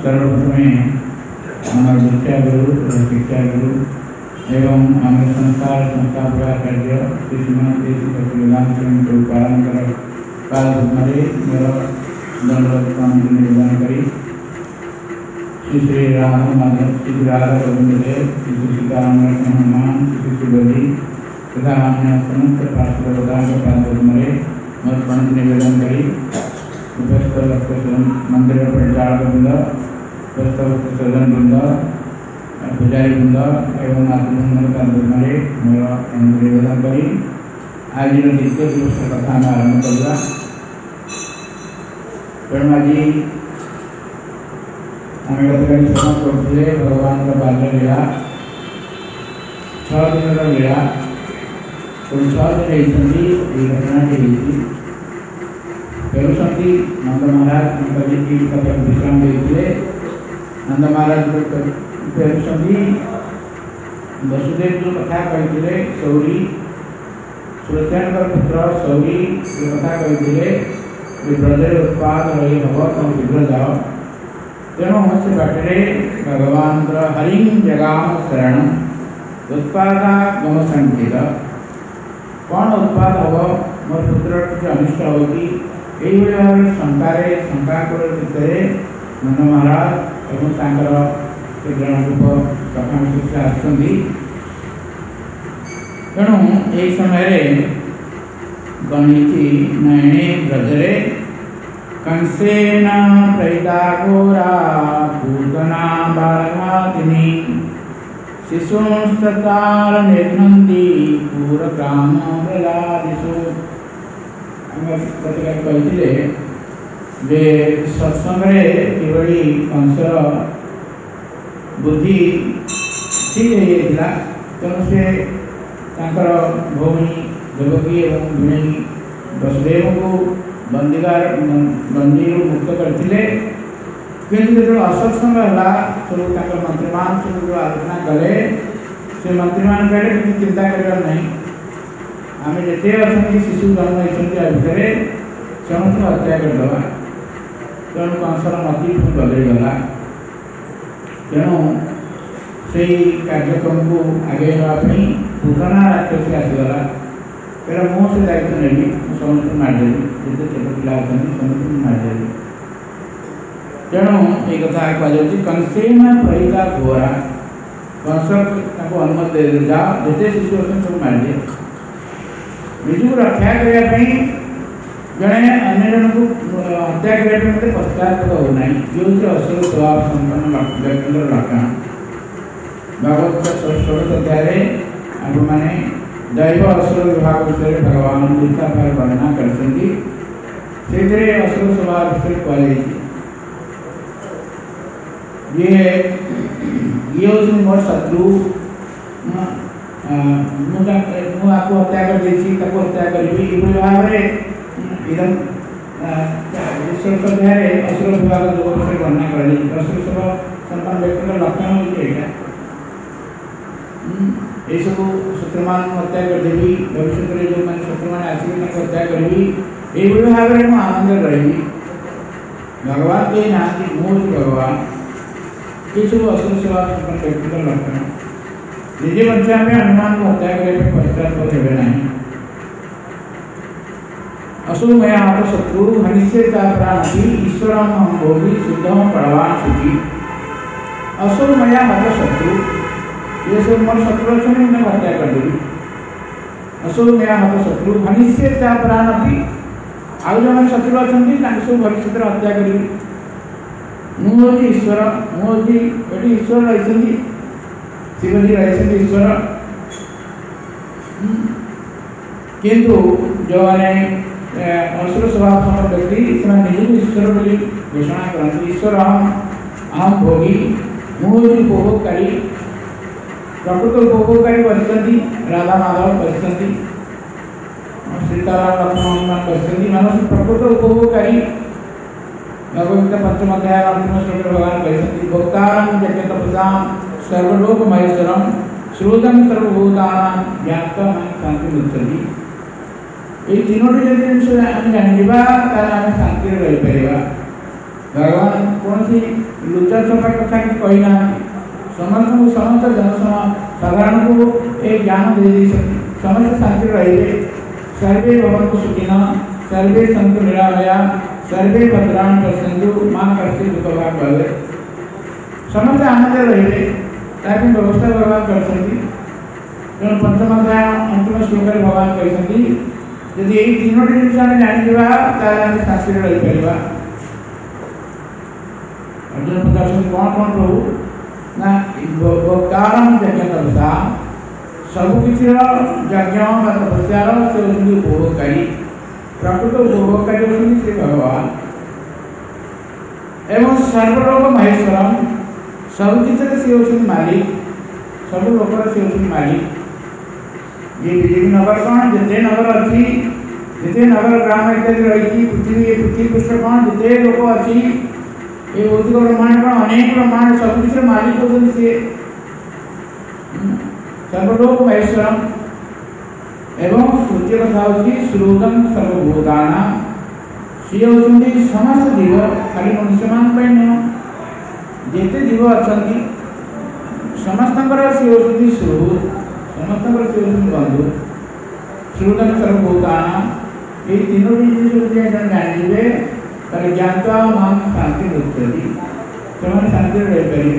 सर्वप्रथमे आम शिक्षा गुरु शिक्षा गुरु एवं आम संस्कार संस्थापक कार्य श्री श्रीमती प्रतिवेदान को पालन कर काल मेरे मेरा दंडवत निवेदन करी श्री श्री राम माधव श्री राधा गोविंद देव श्री सीताराम हनुमान श्री शिवजी तथा अन्य समस्त पार्षद मेरे मत निवेदन करी मंदिर परिचालक वृंद सज्जन वृंद पुजारी वृंद एवं आत्मबंधन मेरे मोर निवेदन करी आज द्वितीय दिवस कथा आम आरंभ करवा। तेणु आज आम गतकाली श्रवण करते भगवान बाल्य लीला 6 दिन लीला 6 दिन घटना फेरुंट नंद महाराज की कथा विश्राम देते नंद महाराज फेरुंट वसुदेव जो कथा कही सौरी सुरक्षान पुत्र सौरी जो कथा कही ब्रजर उत्पाद रही हम तुम शीघ्र जाओ। तेणु से बाटे भगवान हरिं जगाम शरण उत्पादा गम संकेत कौन उत्पाद हम मोर पुत्र किसी अनिष्ट हो कि यही भाव शंकाकुल भितर नंद महाराज और जन रूप कथा से आसुँच। तेणु यही समय गणित नयने ब्रजरे कंसेन प्रहिता घोरा पूतना बालघातिनी शिशुंस्ततार निर्घ्नन्ति पूरकाम प्रहलादिषु कहते जे सत्संग किभली कंसर बुद्धि ठीक है तेणु से भौणी देवकी और भिणी वसुदेव को बंदी मुक्त करते किंतु जो असत्संग है सब मंत्रीमान सब जो आलोचना कले से मंत्रीमान कहले कि चिंता कर नहीं आम जिते अच्छा शिशु जन्म होती भितर समस्त हत्या करदे तेणु कंसर मती बदलीगला। तेणु से कार्यक्रम को आगे नापी पूतना राक्षसी आसगला तेरा मुझे दायित्व नेली समस्त मारिदेवी जिते छोट पिला अच्छा समस्त मारिदेवी। तेणु ये कथा कहुच्छी कंसेन प्रहिता घोरा कंस अनुमति दे जाओ जिते शिशु अच्छे सब मारिदे निज को रक्षा करने जड़े अन्य जन को हत्या करने मत पश्चाताप होना ये हूँ असुर स्वभाव संपन्न व्यक्ति लक्षण। भागवत षोडश अध्याय आप मैंने दैव असुर विभाग विषय भगवान विस्तार भाव वर्णना करते असुर स्वभाव विषय कहुई ये हूँ मोर शत्रु मुझे हत्या कर हत्या करी भाव में ईश्वर अध्याय असुर विभाग जो वर्णना कर असुर स्वभाव संपन्न व्यक्ति लक्षण होता ये सब शत्रुमान हत्या करदेवी भविष्य में जो मैंने शत्रु मैंने आसिक हत्या करी ये भाव में मुझे आनंद रही भगवान कही ना मुझे भगवान ये सब असुर स्वभाव संपन्न व्यक्ति लक्षण निजे बच्चा में हनुमान को हत्या करने पश्चाताप हेबे नहीं। असुर मया हत शत्रु हनिष्ये प्राणी ईश्वर हम भोगी शुद्धम बलवान सुखी। असुर मया हत शत्रु ये सब मोर शत्रु अच्छे उन्हें हत्या कर देवी। असुर मया हत शत्रु हनिष्ये प्राणी आउ जो शत्रु अच्छा सब भविष्य हत्या करी मुझे ईश्वर मुझे ये ईश्वर रही शिवजी रही ईश्वर किंतु जो मैंने असुर स्वभाव संपन्न व्यक्ति से निजी ईश्वर बोली घोषणा करते ईश्वर अहम भोगी मुझे उपभोगकारी प्रकृत उपभोगकारी बचती राधा माधव बचती सीताराम लक्ष्मण हनुमान बचती मानस प्रकृत उपभोगकारी भगवत पंचम अध्याय अंतिम श्लोक भगवान कहते भोक्तारं जगत तपसां सर्वलोक महेश्वरम श्रोतम सर्वभूतानां ज्ञातम शांति मुच्यते। ये तीनोटी जो जिन आम जाना शांति रही पार भगवान कौन सी लुचा छपा कथा कि कही ना समस्त को समस्त साधारण को एक ज्ञान दे समस्त शांति रहिए सर्वे भवन्तु सुखिनः सर्वे सन्तु निरामया सर्वे भद्राणि पश्यन्तु मां कश्चित् दुःखभाग् भवेत् समस्त आनंद रहिए ताकि व्यवस्था भगवान करछन्ति तेणु पंचम अध्याय अंतिम श्लोक भगवान कहते यदि यही तीनों जिनिस आम जाणीजा तार शांति रही पार अर्जुन पचास कौन कौन प्रभु ना भोक्तारम यज्ञ तपसा सबकिछि यज्ञ तपस्यार से उपभोगकारी प्रकृत उपभोगकारी होती श्री भगवान एवं सर्वलोक महेश्वरम सबकिछि से होती मालिक सब लोक से होती मालिक ये बीजेपी नगर कौन जिते नगर अच्छी जिते नगर ग्राम इत्यादि रही पृथ्वी पृष्ठ कौन जिते लोक अच्छी ये भौतिक ब्रह्मांड का अनेक ब्रह्मांड सब कुछ मालिक होते से सर्वलोक महेश्वरम एवं सूर्य कथा होती श्रोतम सर्वभूताना सी होती समस्त जीव खाली मनुष्य मान जेते जीव अच्छा समस्त सी होती श्रोत समस्त सी होती बंधु श्रोतम सर्वभूताना ये तीनों जिनिस जानिजे ताले ज्ञानता मां शांति मुक्ति से शांति रही पारे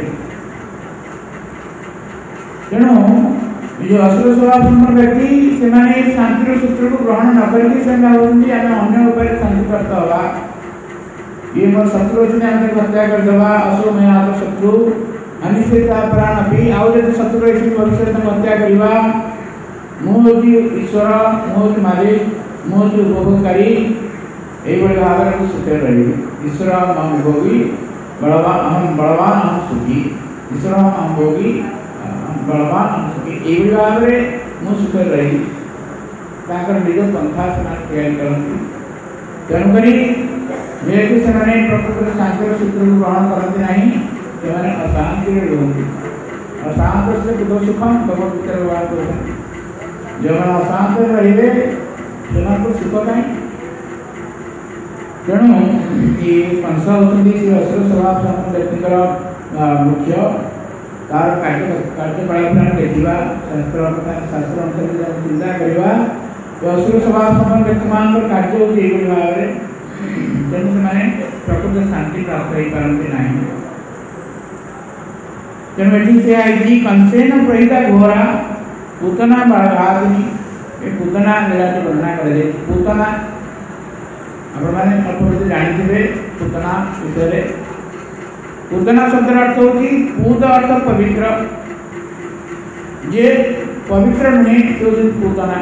तेणु जो असुर स्वभाव संपन्न व्यक्ति से शांतिर सूत्र को ग्रहण न करके आम अन्य उपाय शांति प्राप्त हवा ये मोर शत्रु अच्छे आम हत्या करदे असो मैं आत शत्रु अनिश्चिता प्राण भी आउ जब शत्रु रही भविष्य हत्या करवा मुझे ईश्वर मुझे मालिक मुझे उपभोगकारी यही भाव में सुखे रही ईश्वर हम भोगी बलवान अहम बलवान अहम सुखी ईश्वर हम भोगी बलवान अहम सुखी यही भाव में मुझे सुखे रही निज पंथा से करती तेणुक जेहेतु से प्रकृति शांतिर सूत्र को ग्रहण करती नहीं से अशांति रुहति अशांत से बुध सुखम भगवदगीता व्यवहार कर जो अशांत रही से सुख कहीं तेणु ये कंस होती असुर स्वभाव संपन्न व्यक्तिर मुख्य तार कार्यकलाप देखा शास्त्र अनुसार चिंता करवा असुर स्वभाव संपन्न व्यक्ति मान कार्य होती भाव में तेणु से प्रकृत शांति प्राप्त हो पारती ना तेणु ये कंसेन प्रहिता घोरा पूतना बाघादिनी पूतना लीला की वर्णना कर पूतना आपने अल्प जानते पूतना विषय पूतना शब्द अर्थ होती पूत अर्थ पवित्र जे पवित्र नुहे पूतना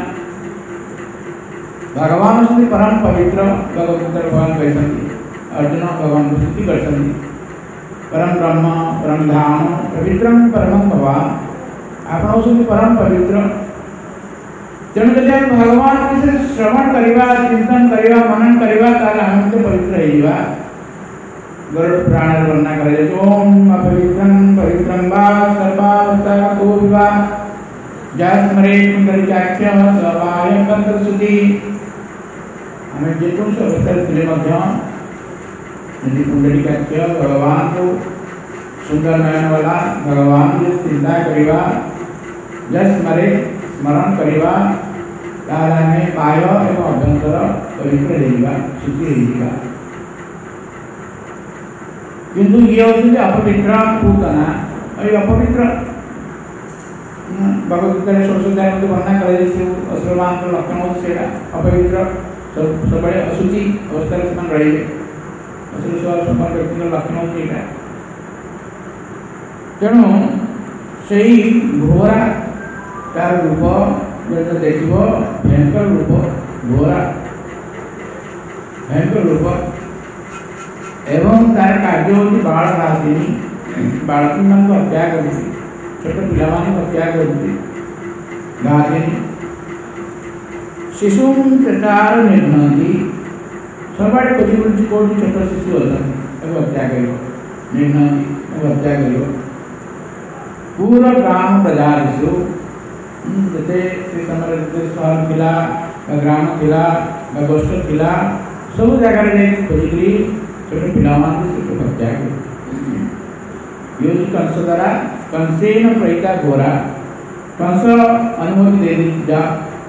भगवान होती परम पवित्र भगवदगीता भगवान कहते अर्जुन भगवान को स्तुति करते परम ब्रह्म परम धाम पवित्रम परम भगवान आप परम पवित्र तेणु जब हम भगवान विषय श्रवण करवा चिंतन करवा मनन करवा आम पवित्र होगा गरुड़ पुराण वर्णना कर ओम अपवित्रं पवित्रं वा सर्वावस्थातो विवा जास्मरे कुंडलिकाख्य सवायं तत्सुति हमें जेकों से अवस्था थे यदि कुंडलिकाख्य भगवान को सुंदर नयन वाला भगवान की चिंता करवा जस्मरे स्मरण करवा तारे पाय एवं अभ्यंतर पवित्र होगा शुचि होगा किंतु ये होती अपवित्र पूतना ये अपवित्र भगवदगीता षोडशाध्याय वर्णना कर असुरमान लक्षण होता अपवित्र सब अशुचि अवस्था से रही असुर स्वभाव व्यक्ति लक्षण होता तेणु से घोरा तार रूप जो देख भयंकर रूप घोरा भयंकर रूप एवं तार कार्य होती बाल घासिनी बालकी मान हत्या करती छोट पिला हत्या करती घासिनी शिशु चेतार निर्णय सब आड़े खोजी बुझी कौन छोट शिशु अच्छा हत्या कर निर्णय हत्या कर पूरा ग्राम प्रजादिशु जैसे समय सहर थिला ग्राम थिला गोष्ठ थिला सब जगह खोजिकी छोटे पिला हत्या कर ये कंस द्वारा कंसेन प्रहिता घोरा, कंस अनुमति दे दी जा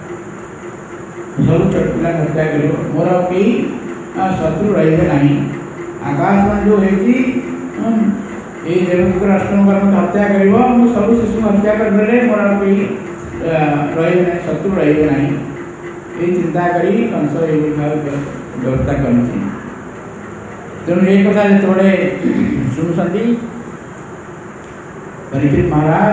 सब छोट पिला हत्या करियो, मोर कई शत्रु रहिबे नहीं। आकाश में जो है ये देवपुत्र राष्ट्र हत्या करियो, मु सब शिशु हत्या कर देले, मोर कई रहिबे नहीं, शत्रु रहिबे नहीं। ये चिंता करी कंस ये व्यवस्था करछि। तेणु ये कथा जो शुणुचंती परीक्षित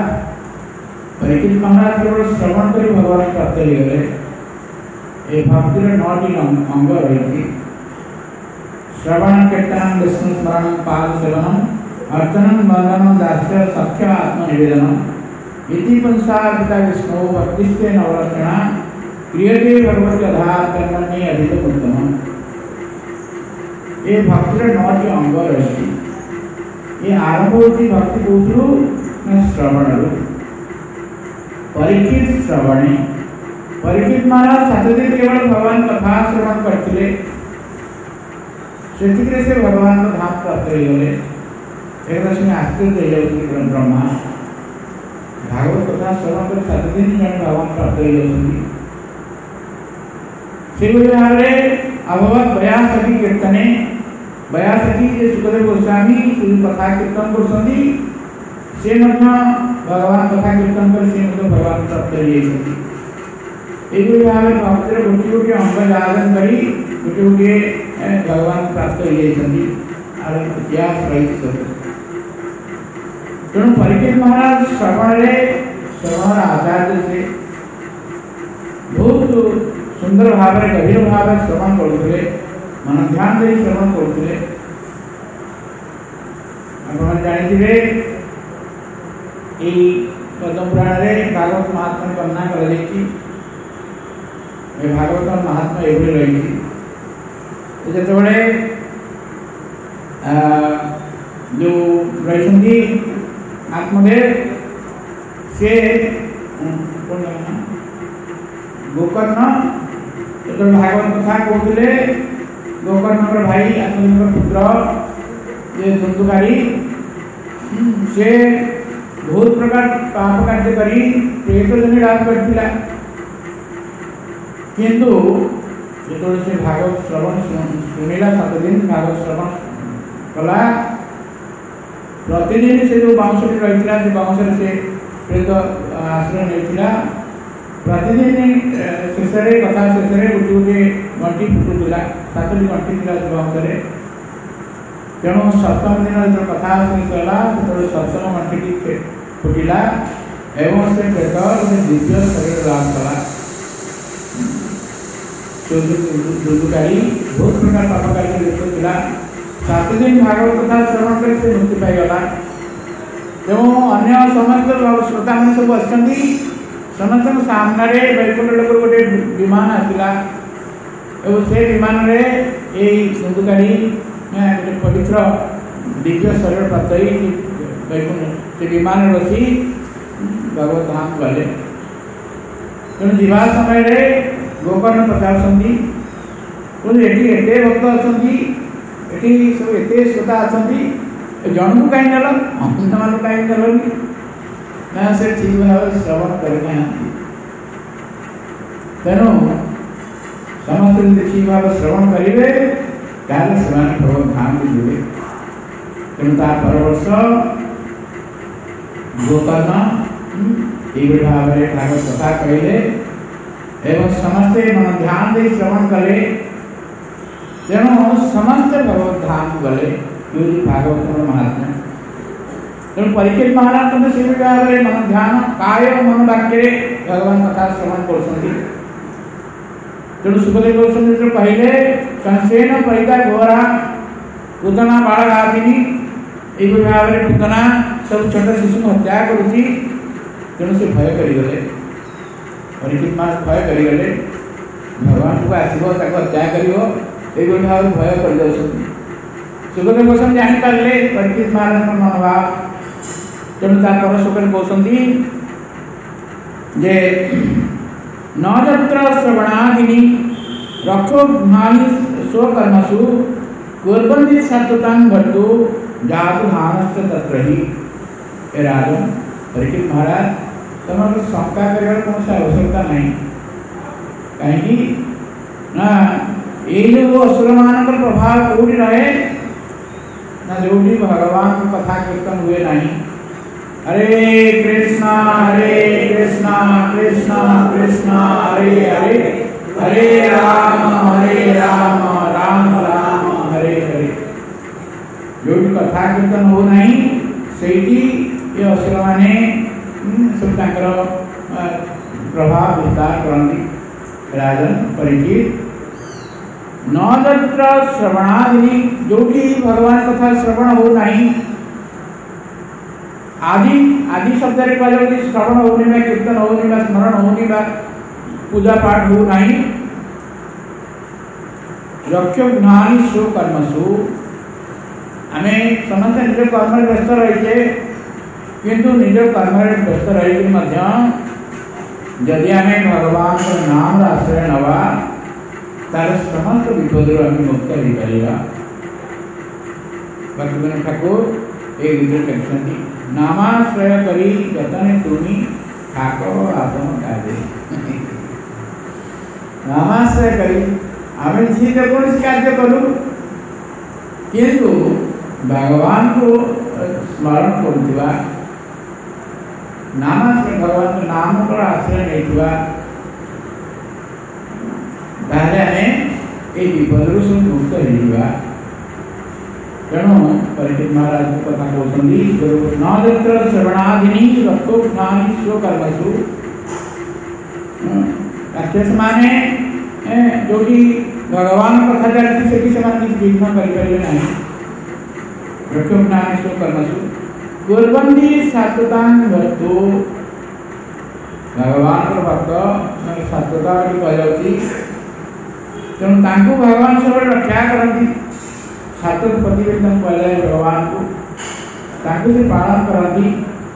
महाराज केवल श्रवण कर भगवान प्राप्त हो गए। ये भक्तिर 9टी अंग रही, श्रवण कीर्तन विष्णु स्मरण पाद सेवनम अर्चनम वंदनम दास्य सख्य आत्मनिवेदनम इति पंचाकृता विष्णु भक्तिस्ते नवरत्ना क्रियते भगवती अधार कर्मण्ये अधिक उत्तम। ये भक्तिर 9टी अंग रही। ये आरंभ होती भक्ति कौशल श्रवण परीक्षित श्रवणे। परीक्षित महाराज 7 दिन केवल भगवान कथा श्रवण करते से भगवान को धाम प्राप्त हो गए। एक दशमी आश्चर्य हो ब्रह्मा भागवत कथा श्रवण कर 7 दिन जन भगवान प्राप्त हो गए। अभवत बयासखी कीर्तने, बयासखी सुखदेव गोस्वामी कथा कीर्तन कर से भगवान कथा कीर्तन कर भगवान प्राप्त हो भाव भक्तिर गोटे गोटे अंग जागरण करी गोटे गोटे भगवान प्राप्त हो इतिहास रही। तेणु परीक्षित महाराज श्रवण आचार्य से बहुत सुंदर भाव गभीर भाव श्रवण करुले, मन ध्यान दे श्रवण करुले। आप जानते पद्म पुराण में भागवत महात्मा वर्णना कर भागवत महात्मा ये रही। जो जो रही आत्मदेव से गोकर्ण जो भागवत कथा कहते गोकर्ण भाई आत्मदेव पुत्र ये धुंधुकारी से बहुत प्रकार पाप कार्य करी प्रेत जन लाभ करथिला, किंतु जो से भागवत श्रवण शुणिला 7 दिन भागवत श्रवण कला प्रतिदिन से जो बाउंसटी रही से बाउंस से प्रेत आश्रय नहीं प्रतिदिन शेष कथा शेष गोटे गोटे घंटी फुटुला 7टी घंटी थी बाउंस। तेणु 7म दिन जो कथा शेष है तो 7म घंटी फुटिला एवं से प्रेत गोटे दिव्य शरीर लाभ कला। दुर्गुकारी बहुत प्रकार पाप कार्य लिप्त था। 7 दिन भागवत कथा श्रवण कर से मुक्ति पाईगला। तेणु अन्य समस्त श्रोता मैंने सब अच्छी समस्त सामने वैकुंठ लोक गोटे विमान आसला से विमान दुर्गुकारी गोटे पवित्र दिव्य शरीर प्राप्त वैकुंठ से विमान बसी भगवत धाम गले। तेणु जीवा समय गोकर्ण पचारुंट एटे भक्त अच्छा सब एत श्रोता अच्छा जन को कहीं नल अन्य मान कहीं नलनी ना से ठीक भाव श्रवण करना। तेणु समस्त ठीक भाव श्रवण करेंगे से भगवत धाम को जीवे। तेणु तार पर वर्ष गोकर्ण ये भाव में भागवत कथा कहले एवं समस्ते मन ध्यान दे श्रवण कले। तेणु समस्त भगवत धाम गले भागवत महात्मा। तेणु परीक्षित महाराज से भाव में मन ध्यान काय मन वाक्य भगवान कथा श्रवण कर। तेणु सुखदेव गोस्वामी जो कहले कंसेन परिता घोरा पूतना बालघातिनी ये भाव में पूतना सब छोट शिशु हत्या करुच्ची। तेणु से भय करीगले परीक्षित महाराज भय करीगले भगवान को आसो हत्या कर भाव भय कर सुखदेव गोस्वामी जापारे परीक्षित महाराज मनोभाव। तेणु तापर सुखदेव कहते जे न जत्र श्रवणादिनी रक्षो भावी स्वकर्मसु कुर्वन्ति सततं भट्टो जातु धानश्च तत्र ही ए राजन परीक्षित महाराज तुम शंका कर कौन सा आवश्यकता नहीं कहीं ना ये जो असुर मान प्रभाव कौटी रहे ना जो भी भगवान को कथा कीर्तन हुए नहीं हरे कृष्णा कृष्णा कृष्णा हरे हरे हरे राम राम राम हरे हरे जो भी कथा कीर्तन हो नहीं सेठी ये असुर माने सब ताकर प्रभाव विस्तार करती राजन परीक्षित न तत्र श्रवणादि जो कि भगवान कथा श्रवण हो नहीं आदि आदि शब्द रे कहले कि श्रवण होने में कीर्तन होने में स्मरण होने में पूजा पाठ हो नहीं लक्ष्य ज्ञानी सु कर्मसु हमें समस्त निज कर्म में व्यस्त रही किंतु निज कर्म में व्यस्त रही मध्य यदि हमें भगवान का नाम आश्रय नवा तार समस्त विपद मुक्त हो पारा भक्तिविनोद ठाकुर एक गीत कहते नामाश्रय करी जतने तुमी ठाको आपन काजे नामाश्रय करी आम जी कौन कार्य करूँ किंतु भगवान को स्मरण करुवा नामाश्रय भगवान को नाम पर आश्रय नहीं ताहले आमे ए विपदरु सब मुक्त होइबा तेणु परीक्षित महाराज कथा कहते न तत्र श्रवणादिनी रक्तो ज्ञानी स्व कर्मसु राक्षस माने जो कि भगवान कथा जानते से कि समान किसी विघ्न करिपारे नहीं रक्तो ज्ञानी स्व कर्मसु कुर्वन्ति सात्वतां भक्तो भगवान भक्त सात्वता कही तेणु तांको भगवान सब रक्षा करती छात्र प्रतिवेदन कहले भगवान को तांको से पालन करती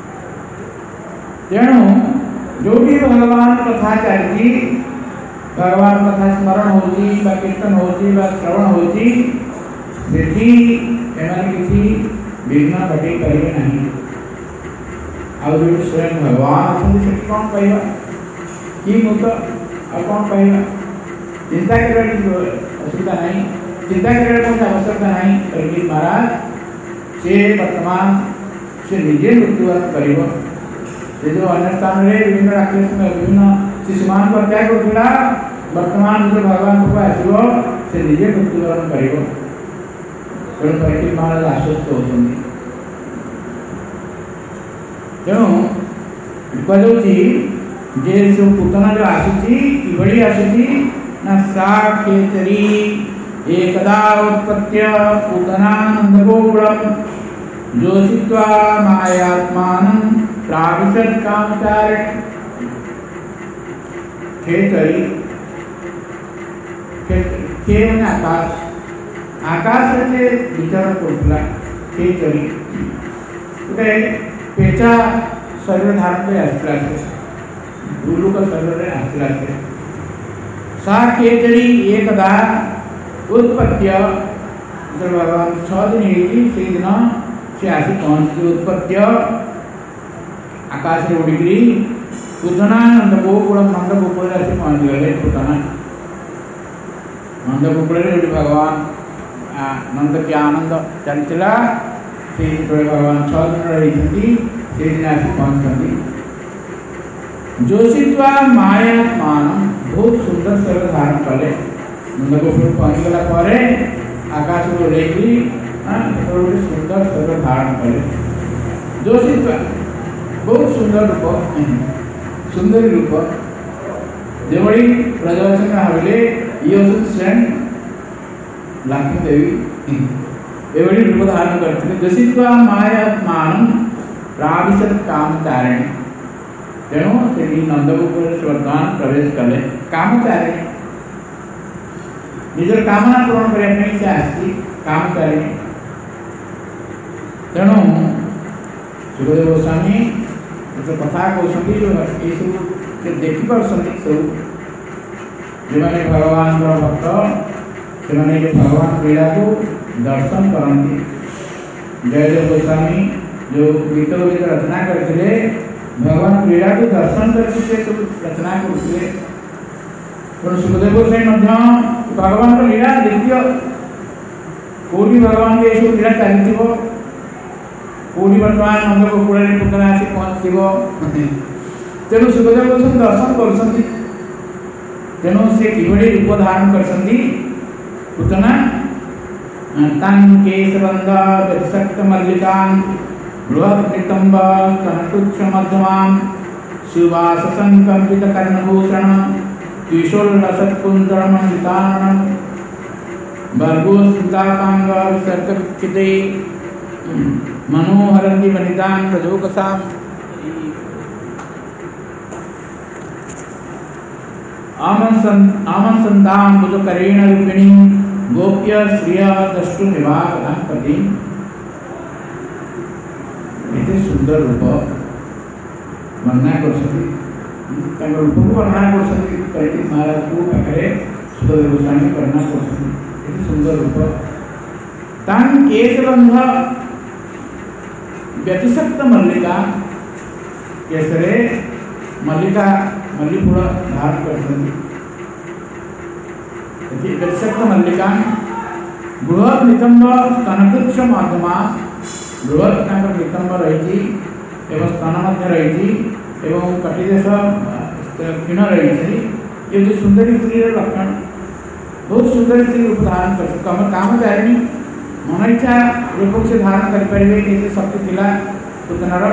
तेणु जो भी भगवान कथा चलती भगवान कथा स्मरण होती कीर्तन होती श्रवण होती सेठी एमाने किसी विघ्न घटे करेंगे नहीं आउ जो स्वयं भगवान अच्छे से कौन कहवा कि मुत और कौन कहवा चिंता करने की असुविधा नहीं चिंता करने की आवश्यकता नहीं परीक्षित महाराज से वर्तमान से निजे मृत्युवरण करिब से जो अन्य स्थान रे विभिन्न राक्षस में विभिन्न शिशुमान को हत्या करुला वर्तमान जो भगवान को आसो से निजे मृत्युवरण करिब तेणु परीक्षित महाराज आश्वस्त होती तेणु कहूँ जे सब पूतना जो आसूची किभली आसूची न सा केतरी एकदा उत्पत्य पूतनानंदगोकुलम जोषित्वा मायात्मानं प्राविशत् कामचारिणी केतरी के माने आकाश आकाश से विचार करुला केतरी गोटे पेचा शरीर धारण कर आसला भूलुक शरीर आसला सा केतरी एकदा उत्पत्य भगवान 6 दिन से दिन से आसी पहुँची उत्पत्य आकाश में उड़िकी पूतना नंदगोकुल नंदगोकुल आसी पहुँची गले पूतना नंदगोकुल भगवान नंद के आनंद चलता से भगवान 6 दिन रही से दिन आसी पहुँचती जोषित्वा मायात्मान बहुत सुंदर शरीर धारण कले नंदगोकुल पहुँचगला आकाश को लेकिन गोटे सुंदर शरीर धारण कले जोषित्वा बहुत सुंदर रूप सुंदर रूप जेभली ब्रजवासी भाविले ये हूँ स्वयं लक्ष्मी देवी एभली रूप धारण करते जोषित्वा मायात्मान प्राविशत् कामचारिणी तेणु से नंदगोकुल वर्तमान प्रवेश कले कामचारिणी निजर कामना पूरण करने से आसी कामचारिणी तेणु सुखदेव गोस्वामी जो कथा कहते जो ये सब देखिपार सब जो मैंने भगवान भक्त से भगवान लीला को दर्शन करती जयदेव गोस्वामी जो गीत रचना करते भगवान क्रीड़ा को दर्शन करके सब रचना करते। सुखदेव गोस्वामी भगवान को लीला देखिए कौटी भगवान के सब लीला चलती कौटी बर्तमान नंद गोकुल पुतना आसी पहुँचो तेणु सुखदेव गोस्वामी दर्शन कर तेणु से किभली रूप धारण कर पुतना केशबंध व्यतिशक्त मल्लिकां बृहत् नितंब कनकुच्छ मध्यमां सुवाससंकंपित कर्णभूषण किशोररसत्कुंतलमण्डिताननं भर्गोस्मिताकांग विसर्गविक्षिते मनोहरन्ति वनितां प्रजोकसाम्। आमन्सन्तां बुधकरेण रूपिणी गोप्य श्रिय दष्टु निवारणां पति। एते सुंदर रूप वर्णना कर रूप को वर्णना कर महाराज को पाखे सुखदेव गोस्वामी वर्णना कर सुंदर रूप तान केशबंध व्यतिशक्त मल्लिका केसरे मल्लिका मल्लीफूल धारण कर व्यतिशक्त मल्लिका बृहत् नितंब स्तनकुच्छ मध्यमा बृहत् नितंब रही स्तन मध्य रही कटिदेश क्षीण रही ये जो सुंदरी स्त्री लक्षण बहुत सुंदर स्त्री रूप धारण कर काम चाहे मन इच्छा रूप से धारण करें शक्ति थिला पुतनार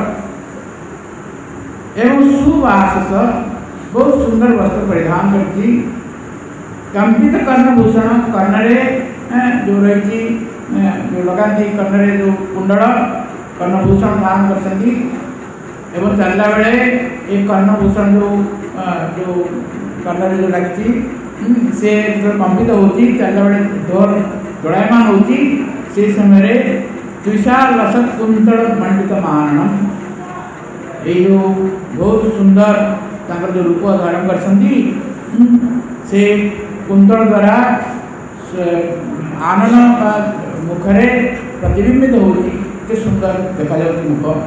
एवं सुवास बहुत सुंदर वस्त्र परिधान करती कंपित कर्णभूषण कर्णरे जो रही जो लगाती कर्णरे जो कुंडल कर्णभूषण धारण करती एवं चलला बेले एक कर्णभूषण जो जो कर्णरे जो लगी से जो कंपित होती चलला बेले डोर दोड़ायमान होती से समय तुषार रसत कुंतल मंडित मानम ये बहुत सुंदर जो रूप धारण कर से कुंतल द्वारा आनंद मुखरे प्रतिबिंबित होती सुंदर देखा जाती मुख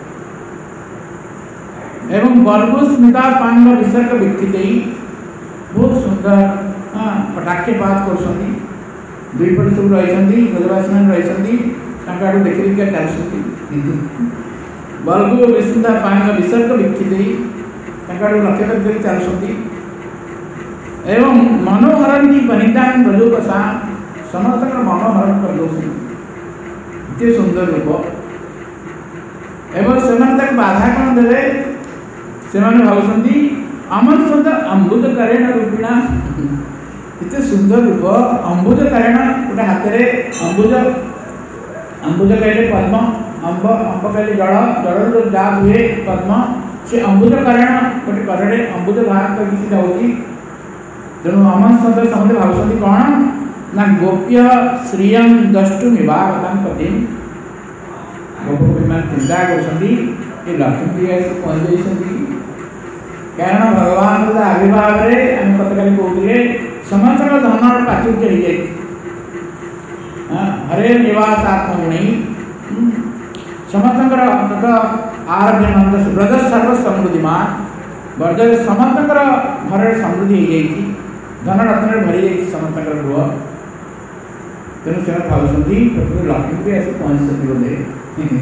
एवं बल्बुस्मिता पांग विसर्ग विक्षित बहुत सुंदर पटाक्षपात कर दुईपट सब रही ब्रजवासी रही देखी देखिए चलती बल्बु विस्मिता पांग विसर्ग विक्षित लक्ष्य करके चलती एवं मनोहरण की वनिता ब्रजोकसा समस्त मनोहरण कर दे सुंदर रूप एवं से बाधा कौन देवे से भावुंट अमन सुंदर अम्बुज करेण रूपिणा इतने सुंदर रूप अम्बुज करेण गोटे हाथ में अम्बुज अम्बुज कहले पद्म अम्ब अम्ब कहले जल जल जो जा हुए पद्म से अम्बुज करेण गोटे करे अम्बुज धारण करके जाऊँगी तेणु अमन सुंदर समझे भावुंट कौन ना गोप्य श्रिय दष्टु निवारतां पति गोपी मान चिंता कर लक्ष्मी पहुँच कारण भगवान आविर्भाव में गतकाली कहते समस्त धन प्राचुर्य हो हरे निवास आत्मगुणी समस्त आरभ्य नंद ब्रज सर्व समृद्धिमान ब्रज समस्त घर समृद्धि हो धन रत्न भरी जाइए समस्त गृह तेणु से भावुंट लक्ष्मी भी आसी पहुँचती बोले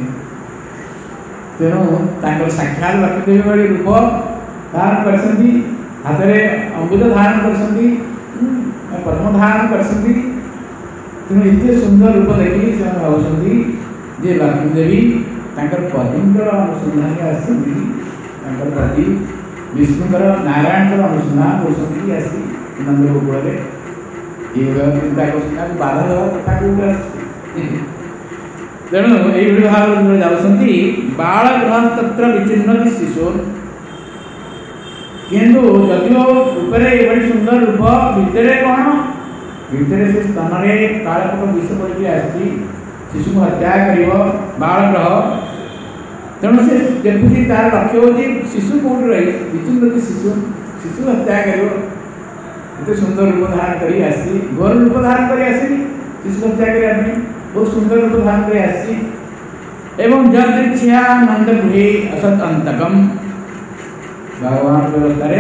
तेणु साक्षात लक्ष्मीदेवी भाई रूप धारण कर हाथ में अम्बुज धारण कर पद्म धारण कर तेणु इतने सुंदर रूप देखिए से भावुंट जे लक्ष्मीदेवी पतिंकर अनुसंधान आसती पति विष्णुकर नारायण अनुसंधान कर आसी नंद गोकुल ये चिंता कर बाधा देवा कथा कौटे तेणु ये भाव जाऊँगी बाल गृह तत्र विचिन्नति शिशु किंतु जदिओ ऊपर ये सुंदर रूप भितर कौन भितर से स्तन में कालपट विष पड़ी आसी शिशु को हत्या कर बाल ग्रह तेणु से देखुची तार लक्ष्य हो शिशु कौट रही विचिन्नति शिशु शिशु हत्या कर सुंदर रूप धारण कर आसी घोर रूप धारण कर आसी शिशु हत्या करने बहुत सुंदर रूप धारण कर आसी एवं जदृच्छया नंद गृहे असत अंतकम भगवान व्यवस्था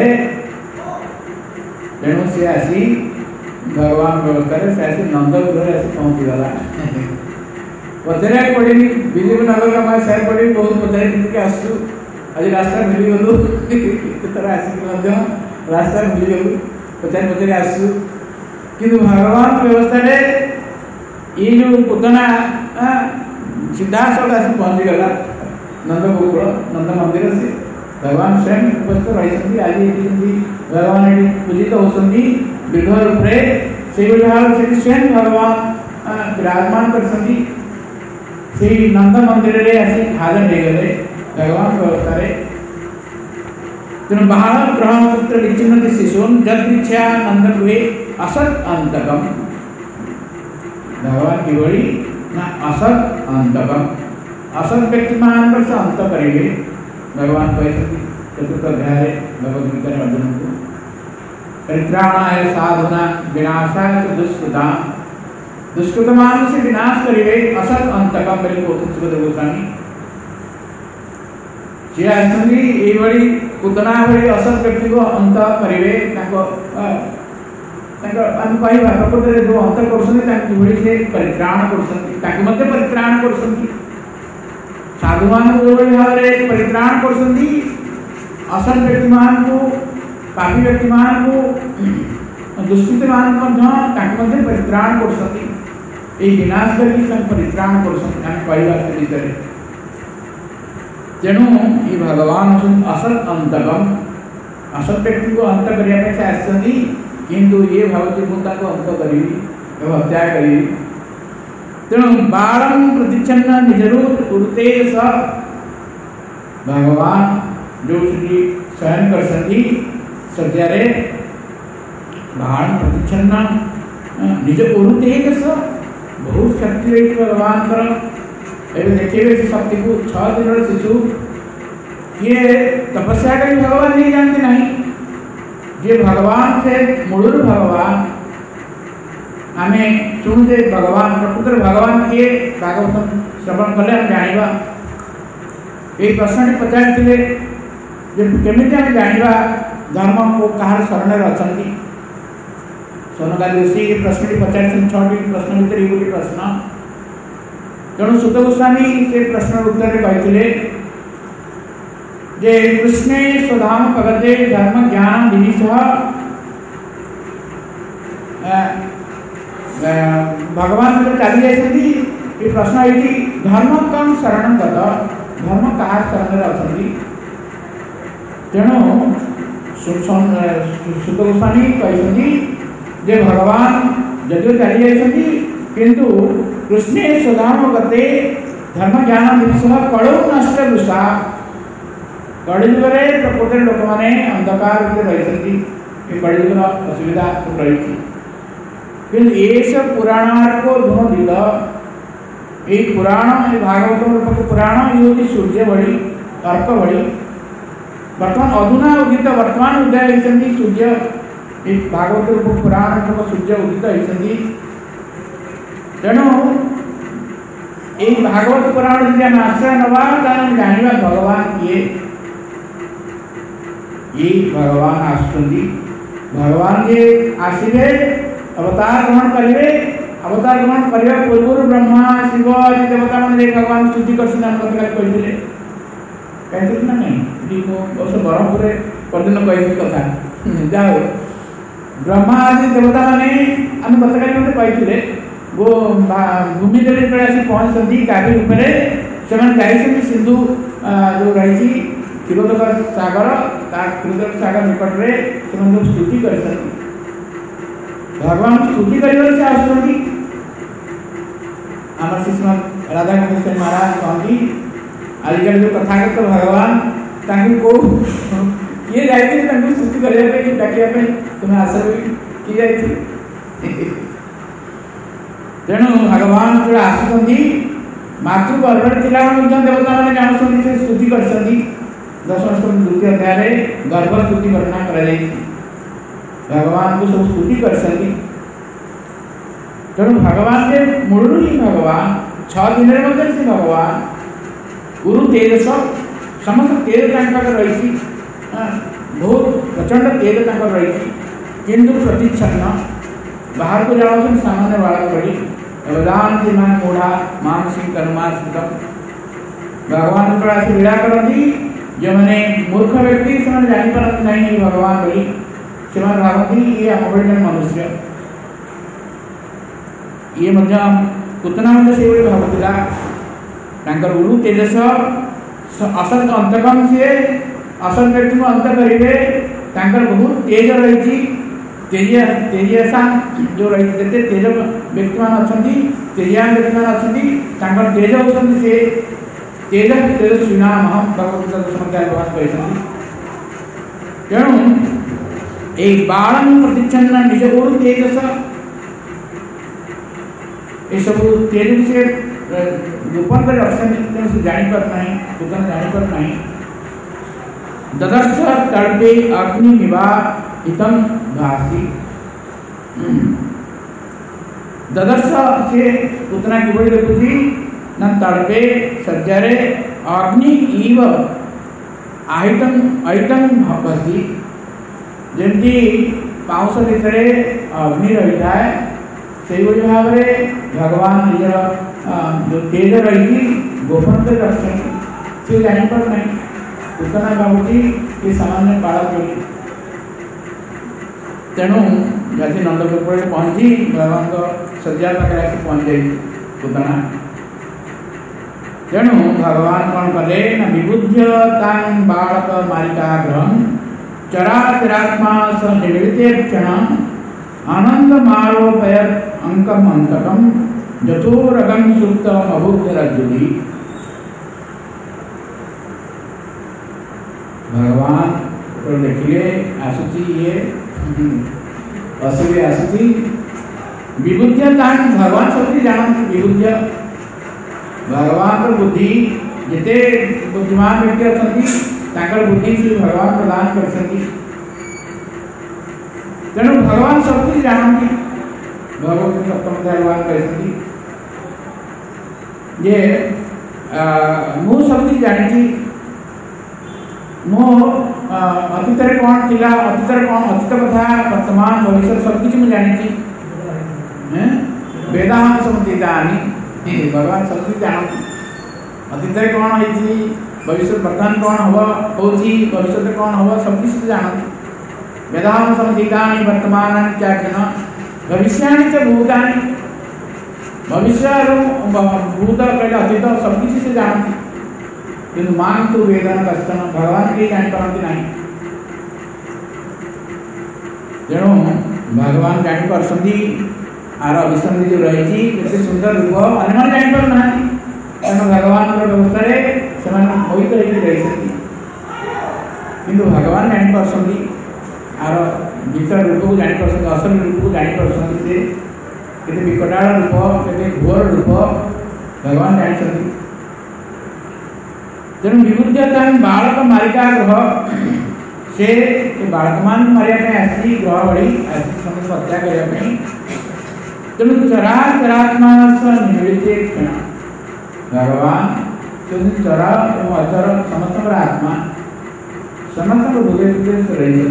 तेणु सी आसी भगवान व्यवस्था से आसी नंद गृह आसी पहुँची गला पचारे पड़े विजय नगर का मैं सैर पड़ी बहुत पचारे आसू आज रास्ता मिलगलु केतरा आसिक रास्ता मिलगलु पचारे पचारे आसू कि भगवान व्यवस्था ये जो पुतना सीधा सब आसी पहुँची गला नंद गोकुल नंद मंदिर से भगवान स्वयं उपस्थित रही आज भगवान ये पूजित होती विग्रह रूप से स्वयं भगवान विराजमान कर नंद मंदिर रे आसी हाजर हो गए भगवान व्यवस्था तेणु बाहर ब्रह्मपुत्र विचिन्नति शिशून जदृच्छया नंद गृहे असत अंतकम भगवान किभଳି ना असत अंतकम असत व्यक्ति मान से अंत करेंगे भगवान कहते चतुर्थ अध्याय भगवद गीता में अर्जुन को परित्राणाय साधुना विनाशाय दुष्कृता दुष्कृतमान से विनाश करेंगे असत अंतकम मेरे को सुबोध गोस्वामी जे आसंदी ए बड़ी पुतना बड़ी असत व्यक्ति को अंत करेंगे ताको ताको कहवा प्रकृति जो अंत कर से परित्राण कर परित्राण कर साधु मान जो भाव में परित्राण कर असत व्यक्ति मान को पापी व्यक्ति मान को दुष्कृत मान परित्राण कर विनाश करके परित्राण कर तेणु ये भगवान असत अंतकम असत व्यक्ति को अंत करने किंतु ये भावती मुद्दा को अंत करी हत्या करी तेणु बाणम प्रतिच्छन्न निजरूप उड़ते स भगवान जो श्री स्वयं कर सकी सत्यारे बाण प्रतिच्छन्न निज उड़ते स बहुत शक्ति रही भगवान कर एवं देखिए शक्ति को 6 दिन शिशु ये तपस्या का भगवान नहीं जानते नहीं जे भगवान से मूल भगवान आमे शुणुते भगवान प्रकृत भगवान किए भागवत श्रवण कले हम जानिबा ए प्रश्न पचारथिले जे केमिति हम जानिबा धर्म को कहार शरण रे अछंती सोनका ऋषि प्रश्न पचारथिन 6टी प्रश्न भीतर एक प्रश्न तेणु सुत गोस्वामी से प्रश्न उत्तर कहते जे कृष्णे स्वधाम पगते धर्म ज्ञान विनिशः भगवान जो चली जाती ये प्रश्न ये धर्म कम शरण गत धर्म कहा शरण अच्छा तेणु सुत गोस्वामी कहते जे भगवान जदिव चली जाती किंतु कृष्णे स्वधाम गते धर्म ज्ञान विनिशः कड़ो नष्ट वृषा कलियुग प्रकृति लोक मैंने अंधकार रही कलियुग असुविधा रही कि पुराण को धूमदित ये पुराण भागवत रूपक पुराण ये सूर्य भली तर्क भली बर्तमान अधुना उदित वर्तमान उदय होती सूर्य ये भागवत रूपक पुराण रूपक सूर्य उदित होती तेणु ये भागवत पुराण जब आम आश्रय नवा जाना भगवान किए ये भगवान आसुंदी भगवान जे आसिबे अवतार ग्रहण करेंगे अवतार ग्रहण करने पूर्व ब्रह्मा शिव आदि देवता मैंने भगवान स्तुति कर कहते ना नहीं बस ब्रह्मपुर परदिन कही कथा जाओ ब्रह्मा आदि देवता मैंने आम गतकाली मत कही वो भूमि देवी आसी पहुँचती काव्य रूप से जाइए सिंधु जो रही क्षीरोदक सागर क्षीरोदक सागर निकट में जो स्तुति कर भगवान स्तुति कर आम श्रीमद राधा कृष्ण महाराज कहती आजिकल जो कथागत तो भगवान को किए जाए स्तुति करने डाकिया तुम्हें आशा की जाती तेणु भगवान जो आसुंच मातृगर्भ थिला देवता मैंने जानते से स्तुति कर दशम द्वितीय अध्याय गर्भ स्तुति वर्णना कर भगवान को सब स्तुति कर तेणु भगवान के मूल ही भगवान 6 दिन से भगवान गुरु तेजस समस्त तेज रही बहुत प्रचंड तेज रही किंतु प्रतिच्छन्न बाहर को जाओ सामान्य बालक बड़ी वेदांति मान मूढ़ा मानसिक कर्माश्रित भगवान पर आसी लीला करती जो मैंने मूर्ख व्यक्ति से जापारती नहीं भगवान बोली से भावती ये आम भली मनुष्य ये पुतना से भावुला गुरु तेजस असत अंतकम सी असत व्यक्ति को अंत करेंगे बहुत तेज रही तेजिया जो रही तेज व्यक्ति मान अच्छा तेजियान व्यक्ति मान अच्छा तेज होती से तेज तेजस्वी नाम हम भगवत भगवान कहते तेणु ये बाण प्रतिच्छन्न निज गुरु तेजस ये सब तेज से गोपन कर रखते जापर ना दुकान जापर ना ददर्श तड़पे अग्नि निवा इतम भासी ददर्श से उतना किभली देखुची न तड़पे सज्जारे अग्नि इव आहितम आहितम भासी जमती पाउस भितर अग्नि रही है से भाव में भगवान निजर जो तेज रही गोपन कर रखते से जापर ना उतना भावुची ये सामान्य बालक बोली तेणु जाती नंदपुर पहुंची भगवान को सज्जा पाखे आसी पहुंच जाए पुतना तेणु भगवान कौन कले न विबुद्ध तां बालक मारिकाग्रहं चराचरात्मा स निवृत्ते क्षण आनंद मारोपयत अंकम अंतकम जथोरगम सुप्तम अभुक्त रज्जुली भगवान तो देखिए आसुची ये असुरी आसुची विबुद्ध तान भगवान सब जानती विबुद्ध भगवान तो बुद्धि जिते बुद्धिमान व्यक्ति अच्छा बुद्धि से भगवान प्रदान कर तेणु भगवान सब कुछ जानती भगवत सप्तम भगवान कहती जे मु सब कुछ जानी मो अतीत कौन थिला अतीत कौन अतीत कथा वर्तमान भविष्य सब कुछ मुझे जानी वेदांत समझानी भगवान सब कुछ जानती अतीत कौन होती भविष्य वर्तमान कौन हम होती भविष्य कौन हम सब कुछ जानती वेदांत समझानी वर्तमान क्या भविष्यानि च भूतानि भविष्य भूत पहले अतीत सब कुछ से जानती किंतु मान तो वेदन कष्ट भगवान के जापारती ना तेणु भगवान जापारती आर अभिसंधि जो रही सुंदर रूप अन्य जापर ना तेणु भगवान व्यवस्था से मोहित रही किंतु भगवान जापारती आर भीतर रूप को जापार असल रूप को जापार से विकटाल रूप के घोर रूप भगवान जानते तेणु विबुद्ध बालक मारिकाग्रह से बालक मान मारे आसी ग्रह बड़ी आसी समस्त हत्या करने तेणु चराचरात्मा निवृत्ते क्षण भगवान चरा एवं अचर समस्त आत्मा समस्त हृदय रही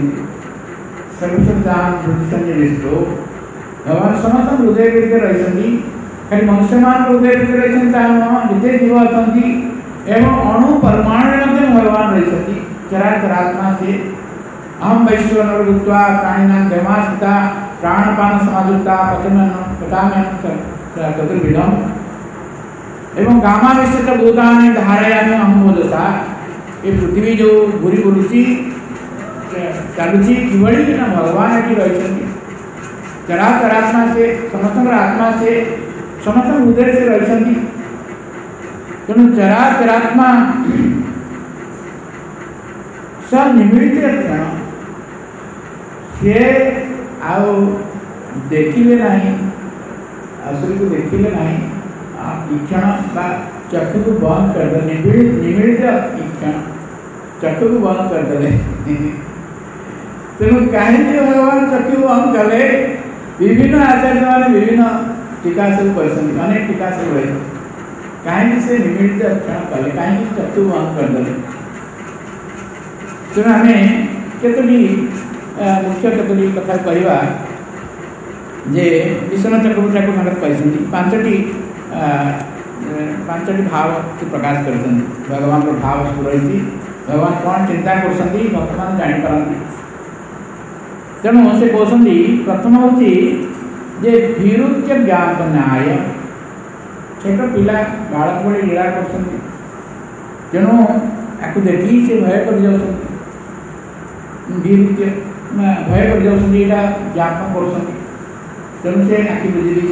सर्वसंजय भगवान समस्त हृदय रही खाली मनुष्य मान हृदय रही जिते जीव अच्छा एवं अणु परमाणु भगवान रही चराचरात्मा से अहम वैश्वनर भूत्वा प्राणिनां देवास्ता प्राणपान समाजुक्ता चतुर्विधम एवं गामाविष्ट भूतानि धारयामि अहम मोदसा ये पृथ्वी जो घूरी बुलूची चलुची किभली ना भगवान ये रही चराचरात्मा से समस्त आत्मा से समस्त हृदय से रही तेणु चराचरात्मा स निमित्त क्षण सी आउ देखिले नहीं असुरी को देखिले नहीं क्षण चक्षु को बंद कर दे निमित्त क्षण चक्षु को बंद कर दे तेणु कहीं भगवान चक्षु बंद कले विभिन्न आचार्य मैंने विभिन्न टीका सब कर अनेक टीका सब रही कहीं से निमित्त अक्षण कले कहीं चक्षु बंद करदे तेणु आम केतोटी मुख्य केतोटी कथा कहवा जे विश्वनाथ चक्रवर्ती ठाकुर कहते पांचटी भाव से प्रकाश कर भगवान भाव सब रही भगवान कौन चिंता कर भक्त मान जापारती तेणु से कहते प्रथम हूँ जे विरुद्ध ज्ञान न्याय छोट पिला बालक बड़े लीला कर तेणु आपको देखी से भय कर भय कर ज्ञापन कर तेणु से आखि बुझी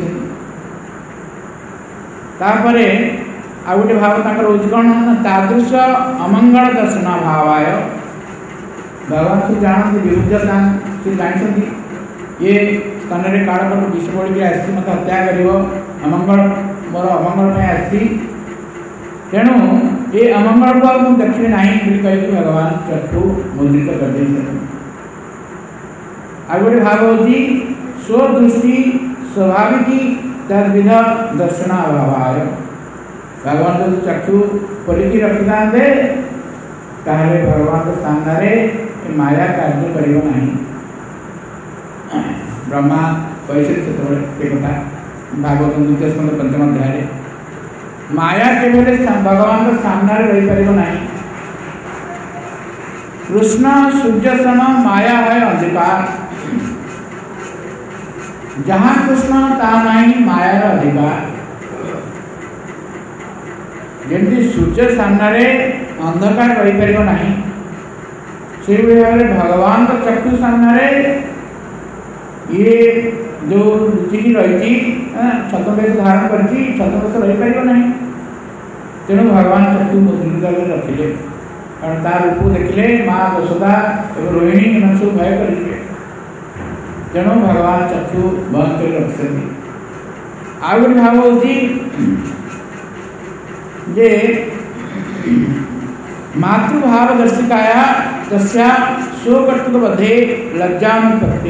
तापर आ गए भाव रोज कौन तादृश अमंगल दर्शन भावाय भगवान से जानते विरुद्ध से जानते ये स्थान में काल पर विष बोल आसी मत हत्या कर अमंगल मोर अमंगल में आसी तेणु ये अमंगल को मुझे देखी ना कही भगवान चक्षु मुद्रित कर आ गए भाव हूँ स्वदृष्टि स्वाभाविक तद्विध दर्शन अभाव भगवान जो चक्षु खोलिकी रखी था भगवान सामने माया कार्य करना ब्रह्मा कैसे कथा भागवत द्वितीय स्कंद पंचम अध्याय माया केवल भगवान सामने रही पार ना कृष्ण सूर्य सम माया है अंधकार जहाँ कृष्ण ता नहीं मायार अधिकार जमी सूर्य सामने अंधकार रही पार ना से भाव में भगवान का चक्षु सामने ये जो लुचिकी रही छतवेश धारण कर छतवेश रही पार ना तेणु भगवान चक्षु मुद्रित रखिले कारण तार रूप देखिले माँ यशोदा एवं रोहिणी इन सब भय करेंगे तेणु भगवान चक्षु बंद कर रखते आ गए भाव हूँ जे मातृभाव दर्शिकाया तस्या स्वकर्तृत्वबद्धे लज्जानुपत्ते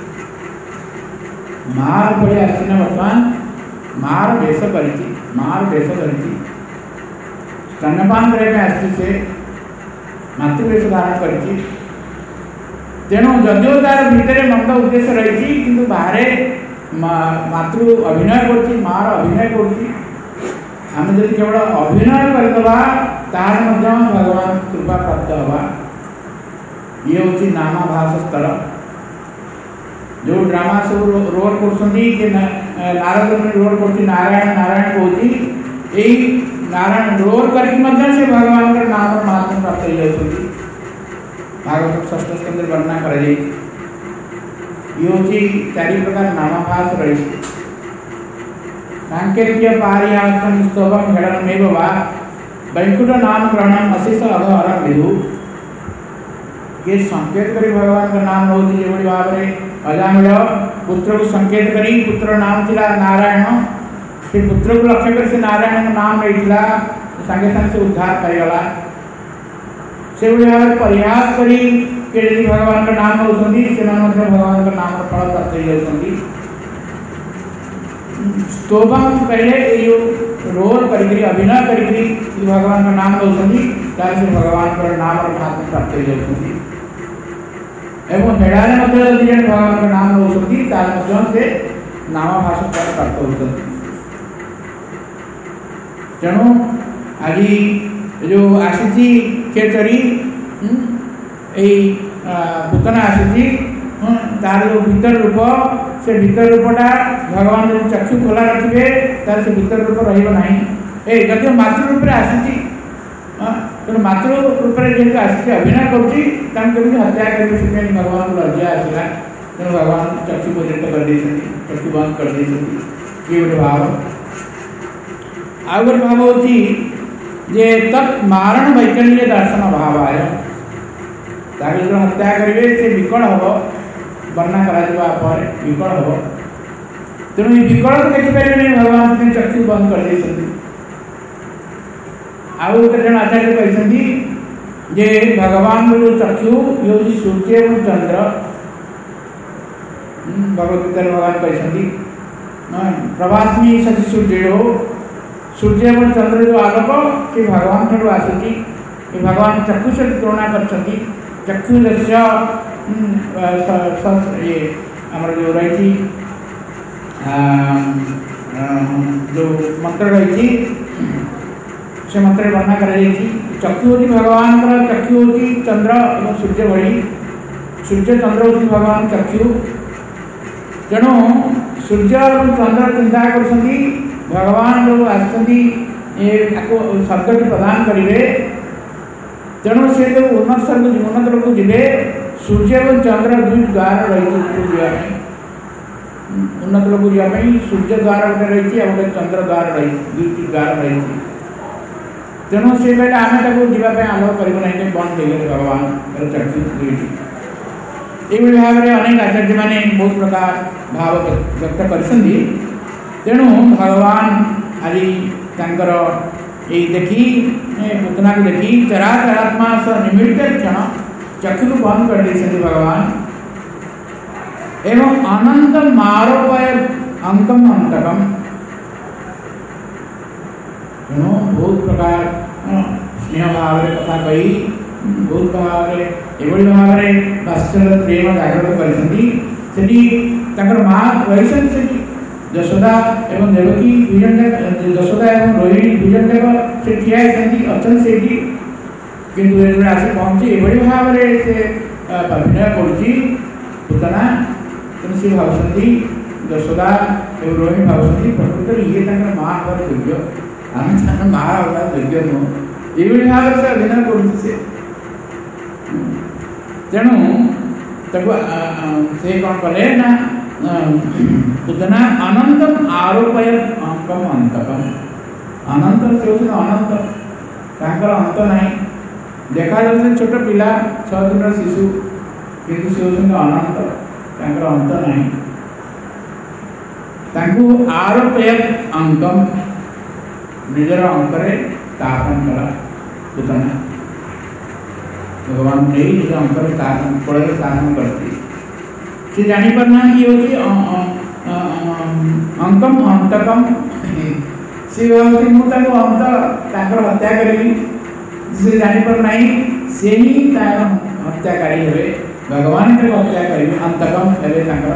मार पड़े आसीना वर्तमान मार वेश करती मार वेश करती स्तनपान करे में आसी से मातृवेश धारण करती तेणु जदिव तार भितर मंद उद्देश्य रही कि बाहर मातृ अभिनय कर मार अभिनय कर केवल अभिनय करदे तार भगवान कृपा प्राप्त हवा ये हूँ नामाभास स्तर जो ड्रामा सब रोल कर नारद रोल कर नारायण नारायण कहती यही नारायण रोल करके से भगवान का नाम महात्म प्राप्त हो जाती भागवत षष्ठ स्कंद वर्णना कर चारि प्रकार नामाभास रही सांकेतिक पारियार्थम स्तवम हेड़नमेव वा वैकुंठ नाम ग्रहणम अशेष अघहरम विदु ये संकेत करी भगवान का नाम होती जो भाव में अजामिल पुत्र को संकेत करी पुत्र नाम थिला नारायण से पुत्र को लक्ष्य कर से नारायण का नाम रही संगे संगे से उद्धार करगला से भाव प्रयास करी के यदि भगवान का नाम होती भगवान का नाम फल प्राप्त हो जाती स्तोभम पहले यो रोल करी अभिनय करी भगवान का नाम होती से भगवान का नाम और महात्म प्राप्त हो जाती एवं हेड़ाने भगवान का नाम होती से नामाभास प्राप्त होती तेणु आज जो आसी खेचरी पूतना आसी तार जो भीतर रूप से भीतर रूपटा भगवान जो चक्षु खोला रखिए तार से भीतर रूप रहा जदि मातृ रूप में आसी तेणु मातृ रूप में जेहतु आसिक अभिनय करुँगी हत्या कर भगवान को लज्जा आसला तेणु भगवान चक्षु मुद्रित कर चक्षु बंद कर ये गोटे भाव आ गए भाव हूँ जे तत् मारण वैकल्य दर्शन भाव आय जो हत्या करेंगे से विकल हम वर्णना कर विकल हम तेणु ये विकल को देखिपारे भगवान से चक्षु बंद कर आउ जन आचार्य कहते जे भगवान जो चक्षु ये हूँ सूर्य और चंद्र भगवत गीता भगवान कहते प्रभास्मी शशि सूर्य सूर्य और चंद्र जो आलोक से भगवान ठार आसूची भगवान चक्षु से तुलना कर चक्षु ये आमर जो रही जो मंत्र रही से मंत्र वर्णना कर चक्षु होती भगवान चक्षु होती चंद्र और सूर्य भली सूर्य चंद्र होती भगवान चक्षु तेणु सूर्य और चंद्र चिंता कर भगवान जो आसती शब्द प्रदान करेंगे तेणु से जो उन्नत लोक जी सूर्य और चंद्र दुई द्वार रही उन्नत लोक जावाई सूर्य द्वार गोटे रही गोटे चंद्र द्वार रही दुईटी द्वार रही तेणु से बेले आम जावाई आलोक करना बंद हो गए भगवान चक्षु दुईटी ये भाव में अनेक आचार्य मैंने बहुत प्रकार भाव व्यक्त कर तेणु भगवान आज तांकर ये देखी पुतना को देखी चराचरात्मा सह निमित्त क्षण चक्षु को बंद कर देते भगवान एवं अनंत मारोपय अंकम अंतकम बहुत प्रकार स्नेह भाव कथा कही बहुत भाव एभली भाव में वात्सल्य प्रेम जागृत कर माँ रही यशोदा एवं देवकी यशोदा एवं रोहिणी दुजन जाक से ठिया अच्छा से किंतु आसी पहुँची एभली भाव से अभिनय करुतना तेणु सी भावती यशोदा एवं रोहिणी भावती प्रकृत ये माँ हमारे योग्य आम माँ हमारा योग्य नुह ये भाव से अभिनय कर तेणु से कौन कले ना पुतना अनंतम आरोपय अंकम अंतकम अनंत से अनंत तांकर अंत नहीं देखा जाते छोट पिला 6 दिन शिशु किंतु से अनंत तांकर अंत नहीं तांकु आरोपय अंकम निजर अंकरे स्थापन कला पुतना भगवान ने निज अंकर स्थापन फल स्थापन करती से जानीपारना कि अंकम अंतकम सी भावती मुझे अंत हत्या करी से जानीपार ना से ही हत्याकारी हे भगवान हत्या करेंगे अंतकम हे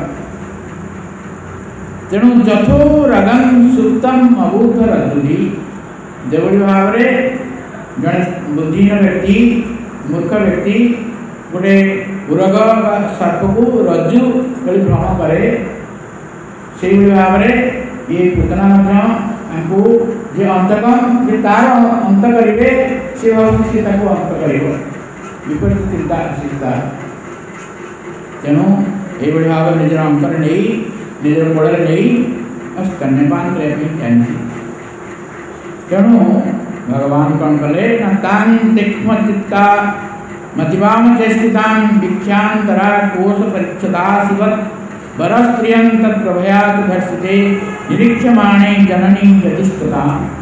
तेणु जथो रगम सुप्तम अबुद्ध रज्जुदी जो भाव में जड़े बुद्धिहीन व्यक्ति मूर्ख व्यक्ति गोटे उरग सर्प को रज्जु भ्रमण करे से भाव में ये पुतना जे अंतकम जे तार अंत करेंगे से भाव से अंत कर विपरीत चिंता चिंता तेणु ये भाव निजर अंतर नहीं निजर गोड़े नहीं स्तन्यपान करने तेणु भगवान कौन कले तान तीक्ष्म चित्ता मतिवाम चेष्टितान भिक्षांतरा कोश परिच्छदा शिवत वरस्त्रियं तत्प्रभयात धर्षिते निरीक्षमाणे जननी यतिष्ठता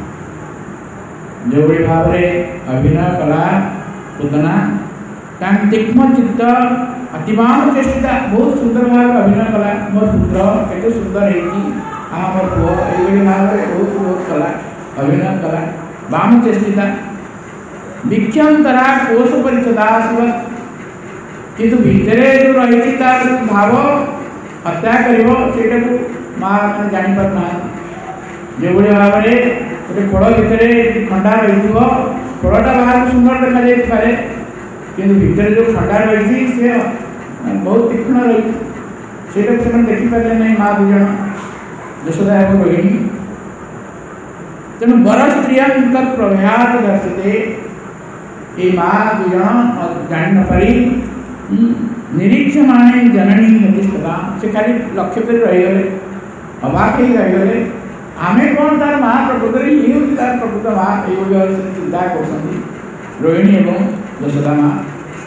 जो बड़ी भाव रे अभिनय कला पुतना तान तीक्ष्म चित्त अतिवाम चेष्टिता बहुत सुंदर भाव अभिनय कला मोर पुत्र केते सुंदर है आ मोर पुओ एई भाव रे बहुत कला अभिनय कला वाम चेष्टिता भिक्षांतरा कोश परिच्छदा शिवत किंतु भितरे जो रही तार भाव हत्या कर माँ जानी पार ना जो भाव में गोटे खोल भितर खंडा रही खोलटा बाहर सुंदर देखा जाए किंतु भितर जो खंडा रही से बहुत तीक्ष्ण रही से देखिपारे ना माँ दुज यशोदा एवं रोहिणी तेणु बर स्त्रिया प्रभयात दर्शते ये माँ दुज जान न पारी निरीक्षमाणे जननी यतिष्ठता से खाली लक्ष्य कर रहीगले अबाक ही रहीगले आमे कौन तार माँ प्रकृत ये तार प्रकृत माँ ये चिंता कर रोहिणी एवं यशोदा माँ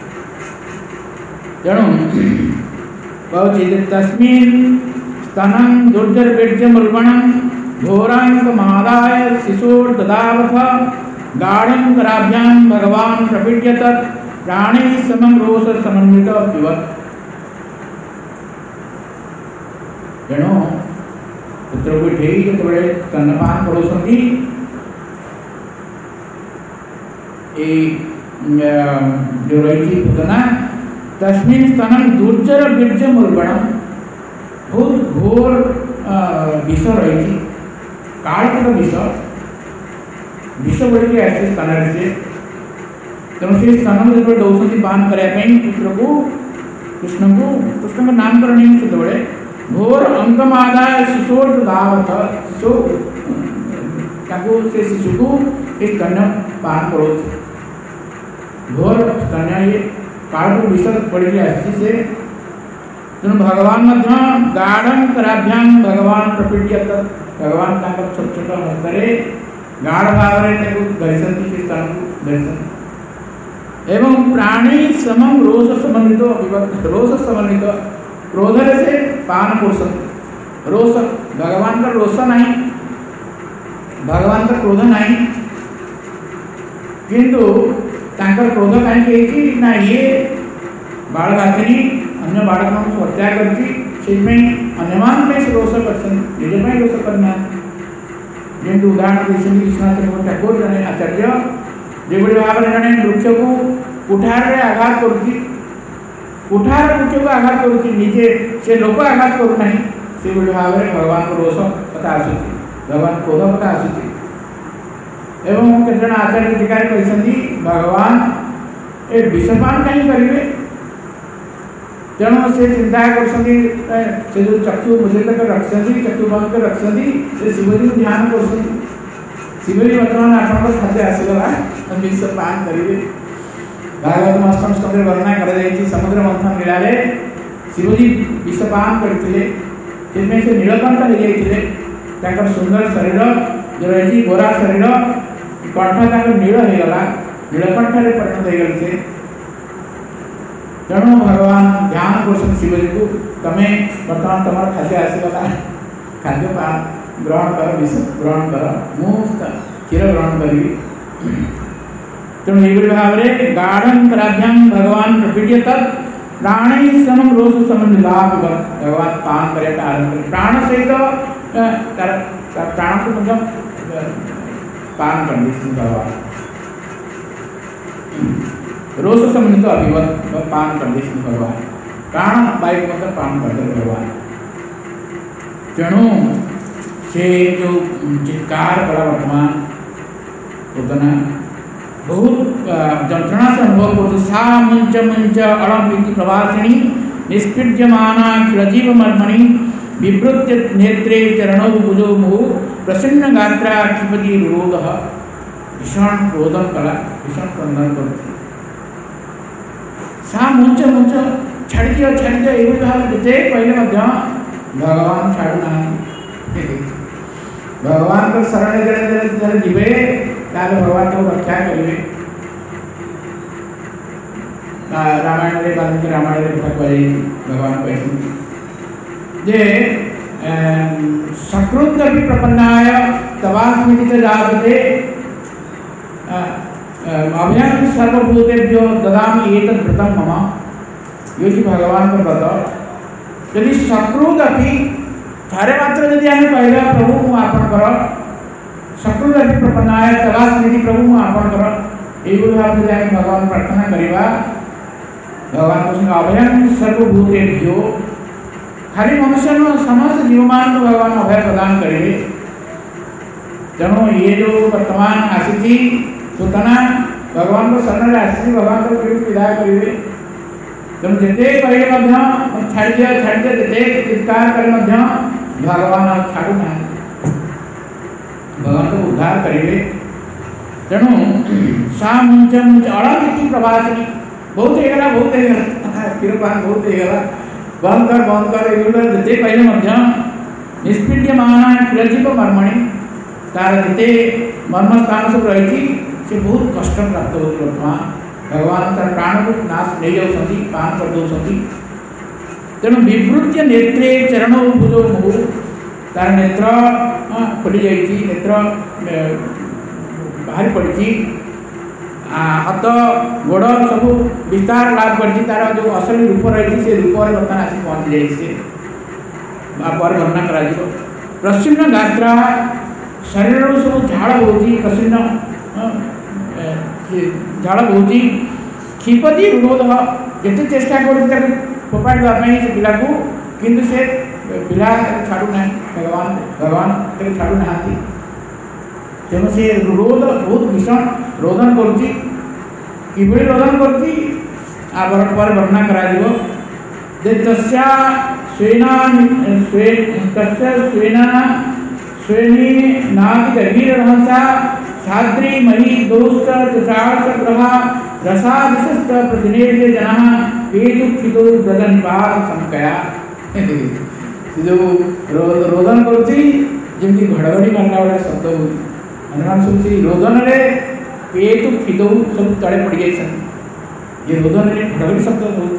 तेणु कौचि तस्मिन् स्तनं दुर्जरबीर्जमुर्वणं घोराङ्कमादाय शिशोर्ददावथ गाढं कराभ्यां भगवान् प्रपीड्यत प्राणे समं रोष समन्वित पिबत तेणु पुत्र को ठेई जो स्तनपान करोसंती जो रही पूतना तस्मिन् स्तनम दुर्जर बीर्ज मूर्गणम बहुत घोर विष रही कालकर विष बढ़ी आसे स्तन से तेणु से स्तन जो दौरान पान करने पुत्र को कृष्ण का नामकरण से घोर अंगमादाय शिशोर दावत से शिशु को एक स्तन्य पान करो घोर स्तन्य ये काल को विष पड़ी आसी से तेणु भगवान गाढ़ कराभ्याम भगवान प्रपीड्यत भगवान छोट छोट हस्ते गाढ़ भाव में धरी स्तन को धरी एवं प्राणी समम रोष संबंधित रोष संबंधित क्रोध से पान पोषण रोष भगवान का रोष नहीं भगवान का क्रोध नहीं किंतु तांकर क्रोध कहीं ना ये बाल गाथिनी अन्य बालकों को हत्या करती अन्यमान से रोष कर निजे रोष करना जेमती उदाहरण देते विश्वनाथ ठाकुर जड़े आचार्य जो भाव में जड़े वृक्ष को कुठार आघात करुच्ची कुठार वृक्ष को आघात करुच्ची निजे से लोक आघात करूना से भाव में भगवान को रोष कथा आसूची भगवान क्रोध कथा आसूची एवं केतजन आचार्य अधिकारी कहते भगवान ए विषपान कहीं करेंगे तेणु से चिंता कर जो चक्षु मुझे तक रखी चक्षु बंद कर रखी से शिवजी को ध्यान कर शिवजी वर्तमान आप खाद्य आसगला विषपान करेंगे भागवत अष्टम स्कंदे वर्णना कर समुद्र मंथन लीला शिवजी विषपान करते से नीलकंठ हो जाते सुंदर शरीर जो रही गोरा शरीर कंठ नील होगला नीलकंठ परिणत हो गए से तेणु भगवान ध्यान कर शिवजी को तमें बर्तमान तुम खाद्य आसगला खाद्य ग्रहण कर विष ग्रहण कर मुझे क्षीर ग्रहण करी तेणु ये भाव में गाढ़ कराभ्याम भगवान प्रपीड्यत प्राणी समम रोष संबंधित भगवान पान करे आरंभ प्राण सहित प्राण को मतलब पान कर भगवान रोष संबंधित अभिवत पान कर भगवान प्राण वायु मतलब पान करते भगवान तेणु से जो चित्कार करा वर्तमान उतना बहुत जंत्रणा से अनुभव करते सा मुंच मुंच अड़म प्रवासिनी निष्पीड्यमाना खिलजीव मर्मणि विवृत्य नेत्रे चरणौ भुजो मुहु प्रसन्न गात्रा क्षिपति रुरोध भीषण क्रोधन कला भीषण क्रंदन करती सा मुंच मुंच छाड़ दियो ये भाव जिते कहले भगवान छाड़ूना भगवान को शरण जड़े जीवे भगवान को रक्षा करेंगे रामायण में वाल्मीकि रामायण में कथा कही भगवान कहते सकृत भी प्रपन्नाय तवास्मिति जाते अभ्याम सर्वभूतेभ्यो ददामि एतद् व्रतं मम ये भगवान का व्रत यदि सकृत अभी थारे मात्र यदि आम कहला प्रभु मु आपणकर सकृत अभी प्रपन्नाय तवास्मिति प्रभु मु आपणकर ये भाव यदि आम भगवान प्रार्थना करवा भगवान को अभयम सर्वभूतेभ्यो खाली मनुष्य समस्त जीवमान को भगवान अभय प्रदान करेंगे तेणु ये जो वर्तमान आसी सूतना भगवान को शरण आसी भगवान को विदा करेंगे तेणु जिते कहले छाड़ दिया जिते चित्कार करे भगवान छाड़ूना भगवान को उद्धार करेंगे तेणु सा मुंच मुंच अड़म प्रभासिनी बहुत क्षीरपान बहुत बंद कर जिते कहले निष्पीड्यमाना खिलजीव मर्मणि तार जिते मर्म स्थान सब रही से बहुत कष्ट प्राप्त होती वर्तमान भगवान तार प्राण को नाश नहीं जाऊँगी पान कर दौरान तेणु विवृत्य नेत्रे चरणों भुजो मुहु तार नेत्र खोली जाइए नेत्र बाहरी पड़ी हाथ गोड़ सब विस्तार लाभ कर तार जो असली रूप रही से रूप बर्तमान आसी पहुँची जाइए वर्णना कर प्रसन्न गात्रा शरीर सब झाड़ हो प्रसन्न झाड़ बोची क्षिपति रुरोध जिते चेष्टा कर फोपाड़ी देवाई से पिला को किंतु से पिला छाड़ू ना भगवान भगवान छाड़ू ना तेणु से रोध बहुत भीषण रोदन करुच्ची किभली रोदन करुच्ची आवर पर वर्णना करा तस्या स्वेना स्वेनी नाति गभीर रहसा छात्री मही दोस्त चचार ग्रह रसा विशिष्ट प्रतिनिधि जना पेटुक्षितो ब्रजनिपात संकया जो रोदन करुच्ची जमी घड़घड़ी मारला वाला शब्द हो अनुमान सब रोदन रे पेटुक्षितो सब तले पड़ जाए ये रोदन रे घड़घड़ी शब्द हो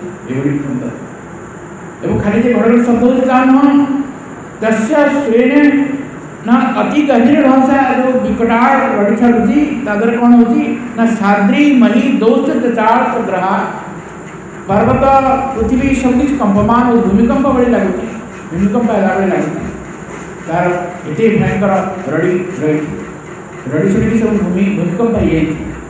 एवं खाली जे घड़घड़ी शब्द हो जान तस्य स्वेने ना अति गभीर रहसा जो विकटाळ रड़ी छाड़ुची तादर कौन होची ना साद्री मही दोस्त चचार ग्रह पर्वत पृथ्वी सब कुछ कंपमान और भूमिकंप बड़ी लगुची भूमिकंप आला बड़ी लगुची तार एते भयंकर रड़ी रही रड़ी सुनी सब भूमिकंप है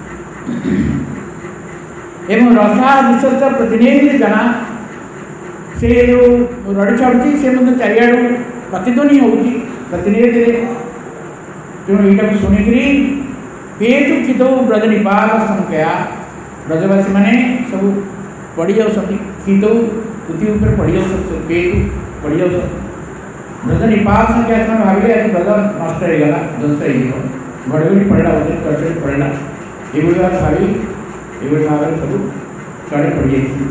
एवं रसा विशेष प्रतिनिधि जना से जो रड़ी छाड़ुची से मतलब चारियाडू प्रतिध्वनि होची प्रतिनिधि तेणु यहाँ शुणिकी पेटु क्षित ब्रज निपात संख्या ब्रजवासी मैंने सब पड़ जाऊँ क्षित पृथ्वी उपर पड़ जाऊँ पेटु पड़ जाऊँ ब्रज निपात संख्या से भाविले आज ब्रज नष्ट होगा ध्वंस हो घड़घड़ी पड़ा होते चढ़चढ़ी पड़ा ये भावी ये भाव सब चढ़े पड़ जाए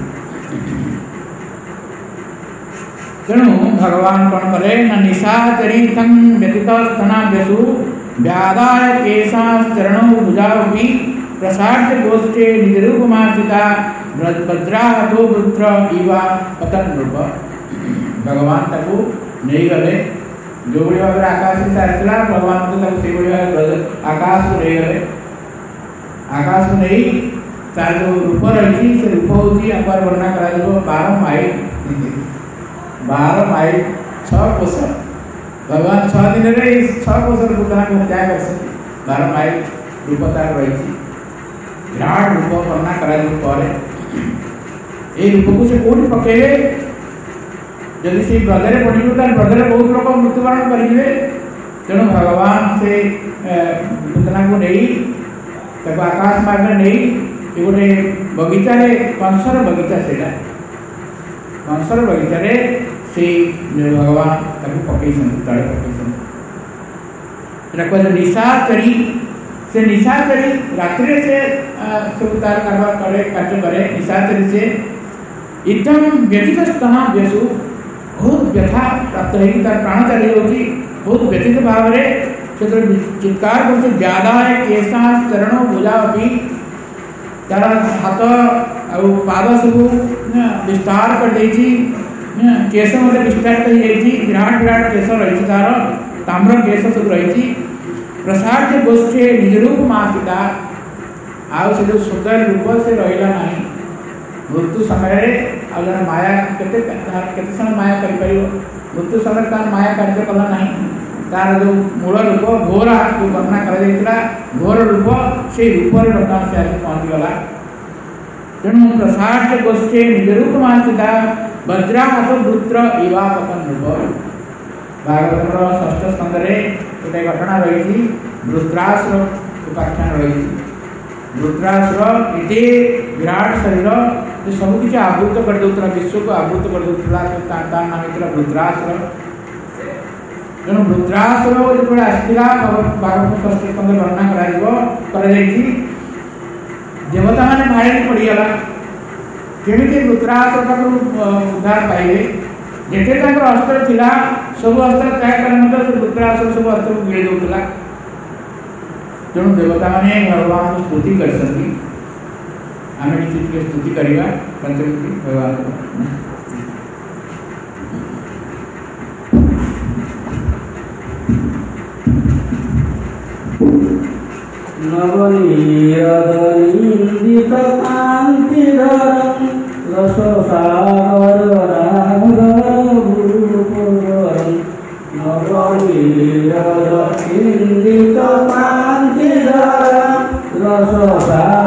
तेणु भगवान कौन करे न निशाचरी तंग व्यतीत स्तनाभ्यसु व्यादाय केशाश्चरणौ भुजावपि प्रसाद्य गोष्ठे निजरूपमाश्रिता भद्राहतो वृत्र इवा पतन रूप भगवान ताको नहीं गले जो बड़ी भाव आकाश से आसला भगवान तो से बड़ी भाव आकाश को नहीं गले आकाश को नहीं तार जो रूप रही से रूप होती अपार वर्णना करा 12 माइल 12 माइल 6 कोस भगवान 6 दिन रे 6 कोस रूपना को त्याग कर सकते 12 माइल रूपता रही विराट रूप वर्णना करा पर ए रूप को से कोठी पकेले जदि से ब्रदरे पड़ी तो ब्रदरे बहुत लोग मृत्युवरण करेंगे तेणु भगवान से पूतना को नहीं तब आकाश मार्ग नहीं ये गोटे बगीचा रे कंसर बगीचा सेटा कंसर बगीचा रे से भगवान ताको पकईसन तळे पकईसन एटा को निशाचरी से निशाचरी रात्रि से सब तार कारबार करे कार्य करे निशाचरी से इतम व्यतीत स्तः व्यसु बहुत व्यथा प्राप्त है तार प्राण चली होची बहुत व्यतीत भाव रे से चित्कार करते ज्यादा है केसा चरणों भुजा अभी तार हाथ और पाद सब विस्तार कर देती केश मतलब विस्तार कर विराट विराट केश रही तार ताम्र केश सब रही प्रसाद गोष्ठी निज रूप मासिता आउ से जो सुंदर रूप से रहा ना मृत्यु समय जन माया केते समय माया कर मृत्यु समय तार माया कार्य कला ना तार जो मूल रूप घोर जो वर्णना कर घोर रूप से रूप बर्तमान से आगे पहुँचीगला तेणु प्रसाद गोष्ठी निज रूप मासिता वज्राहत वृत्र इवा पतन रूप भागवत 6th स्कंद गोटे घटना रही वृत्रासुर उपाख्यान रही वृत्रासुर एते विराट शरीर सब किसी आवृत कर दूसरा विश्व को आवृत कर दूसरा नाम होता वृत्रासुर तेणु वृत्रासुर जो आसला भागवत 6th स्कंद वर्णना कर देवता मैंने मारे पड़गला केमी वृत्रासुर उद्धार पाइले जेटे अस्त्र थिला सब अस्त्र त्याग कर वृत्रासुर सब अस्त्र को गिड़ी दूसरा तेणु देवता मैंने भगवान को स्तुति कर सकती आम निश्चित स्तुति करवा पंचमुखी भगवान नवनीरदनिन्दित कान्तिधरं रससागर राघवभूपुरं नवनीरदनिन्दित कान्तिधरं रससागर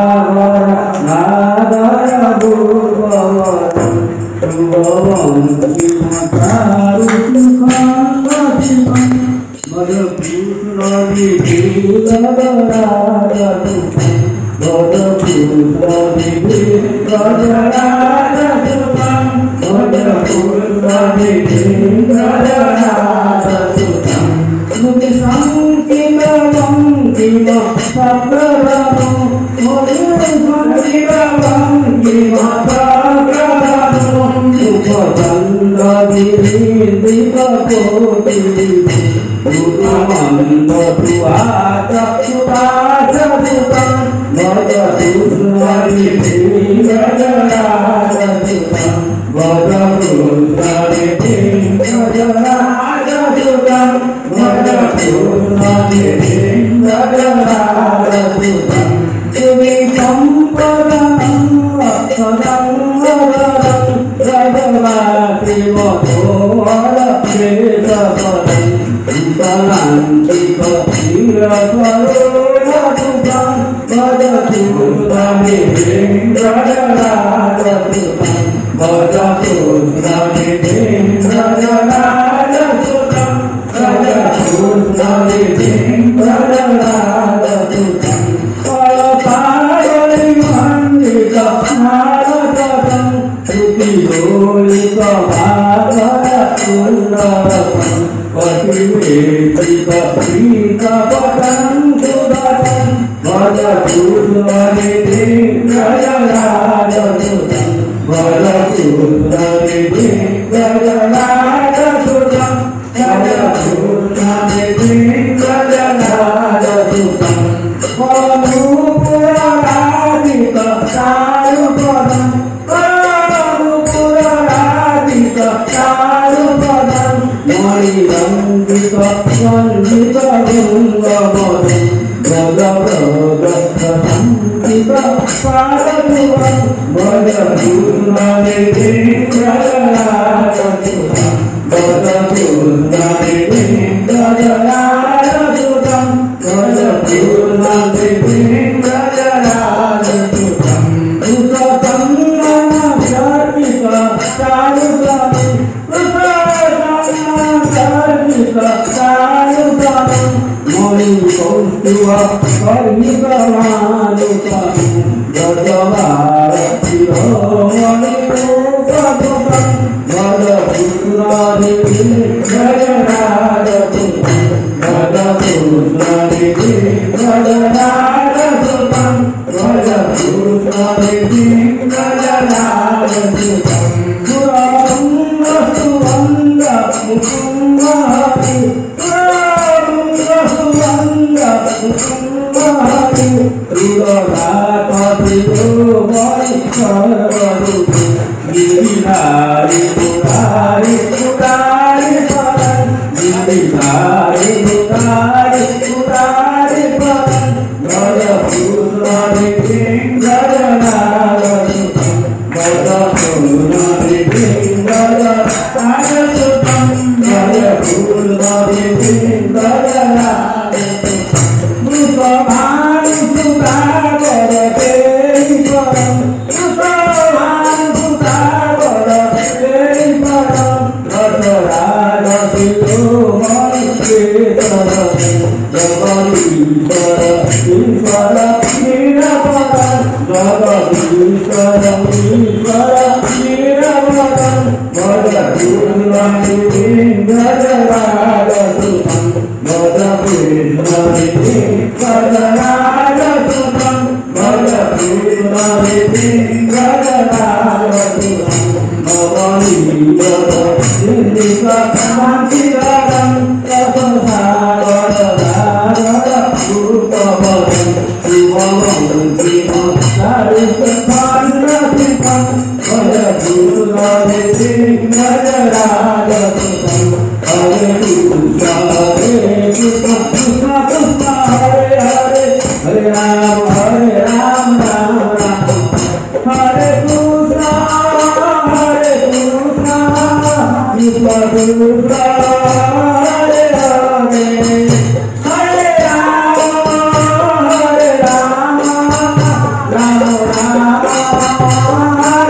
Hare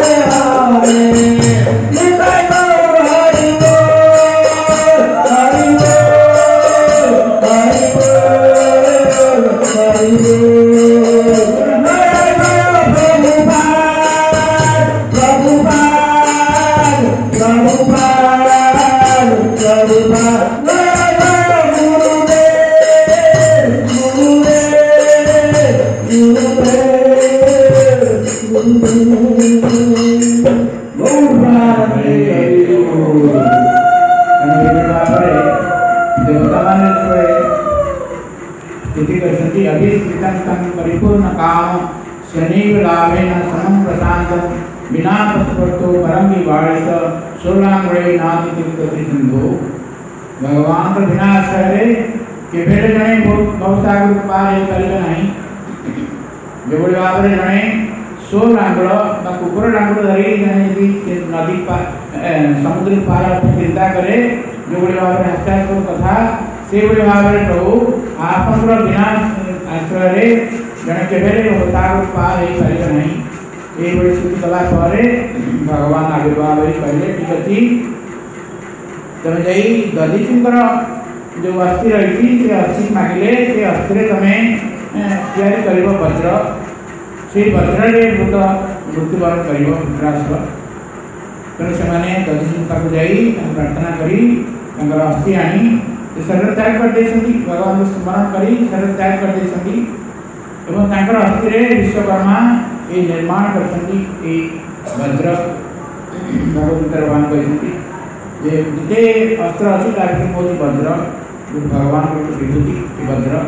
परिपूर्ण काम शनिव लाभेन समं प्रशांतं बिना पथपतो परम विवाहित सोलांगड़े नाथ तीर्थति सिंधु भगवान का बिना आश्रय के बेटे जने बहुत सागर पार करिबे नहीं जेबोली भाव रे जने सोलांगड़ बा कुकुर लांगड़ धरी जने यदि नदी पार समुद्र पार चिंता करे जेबोली भाव रे हस्ताक्षर कथा से बोली भाव रे प्रभु आपन बिना आश्रय रे जने केबेले अवतार पार हे करिबे नहीं ए बड़ी स्तुति कला ପରେ भगवान आविर्भाव हे कहले ठीक अछि तमे जाई ददिचंकर जो अस्थि रही से अस्थि मागिले से अस्थि रे तमे तैयारी करिवो वज्र से वज्र रे भूत मृत्युवरण करिवो पुत्रास्त्र तने से माने ददिचंकर को जाई प्रार्थना करी तंगर अस्थि आनी शरीर त्याग कर देछंती भगवान को स्मरण करी शरीर त्याग कर देछंती एवं तांकर अस्थि रे विश्वकर्मा ए निर्माण करछंती ए वज्र भगवान भगवान कहछंती जे जिते अस्त्र अछि ताके मोती वज्र भगवान को विभूति ए वज्र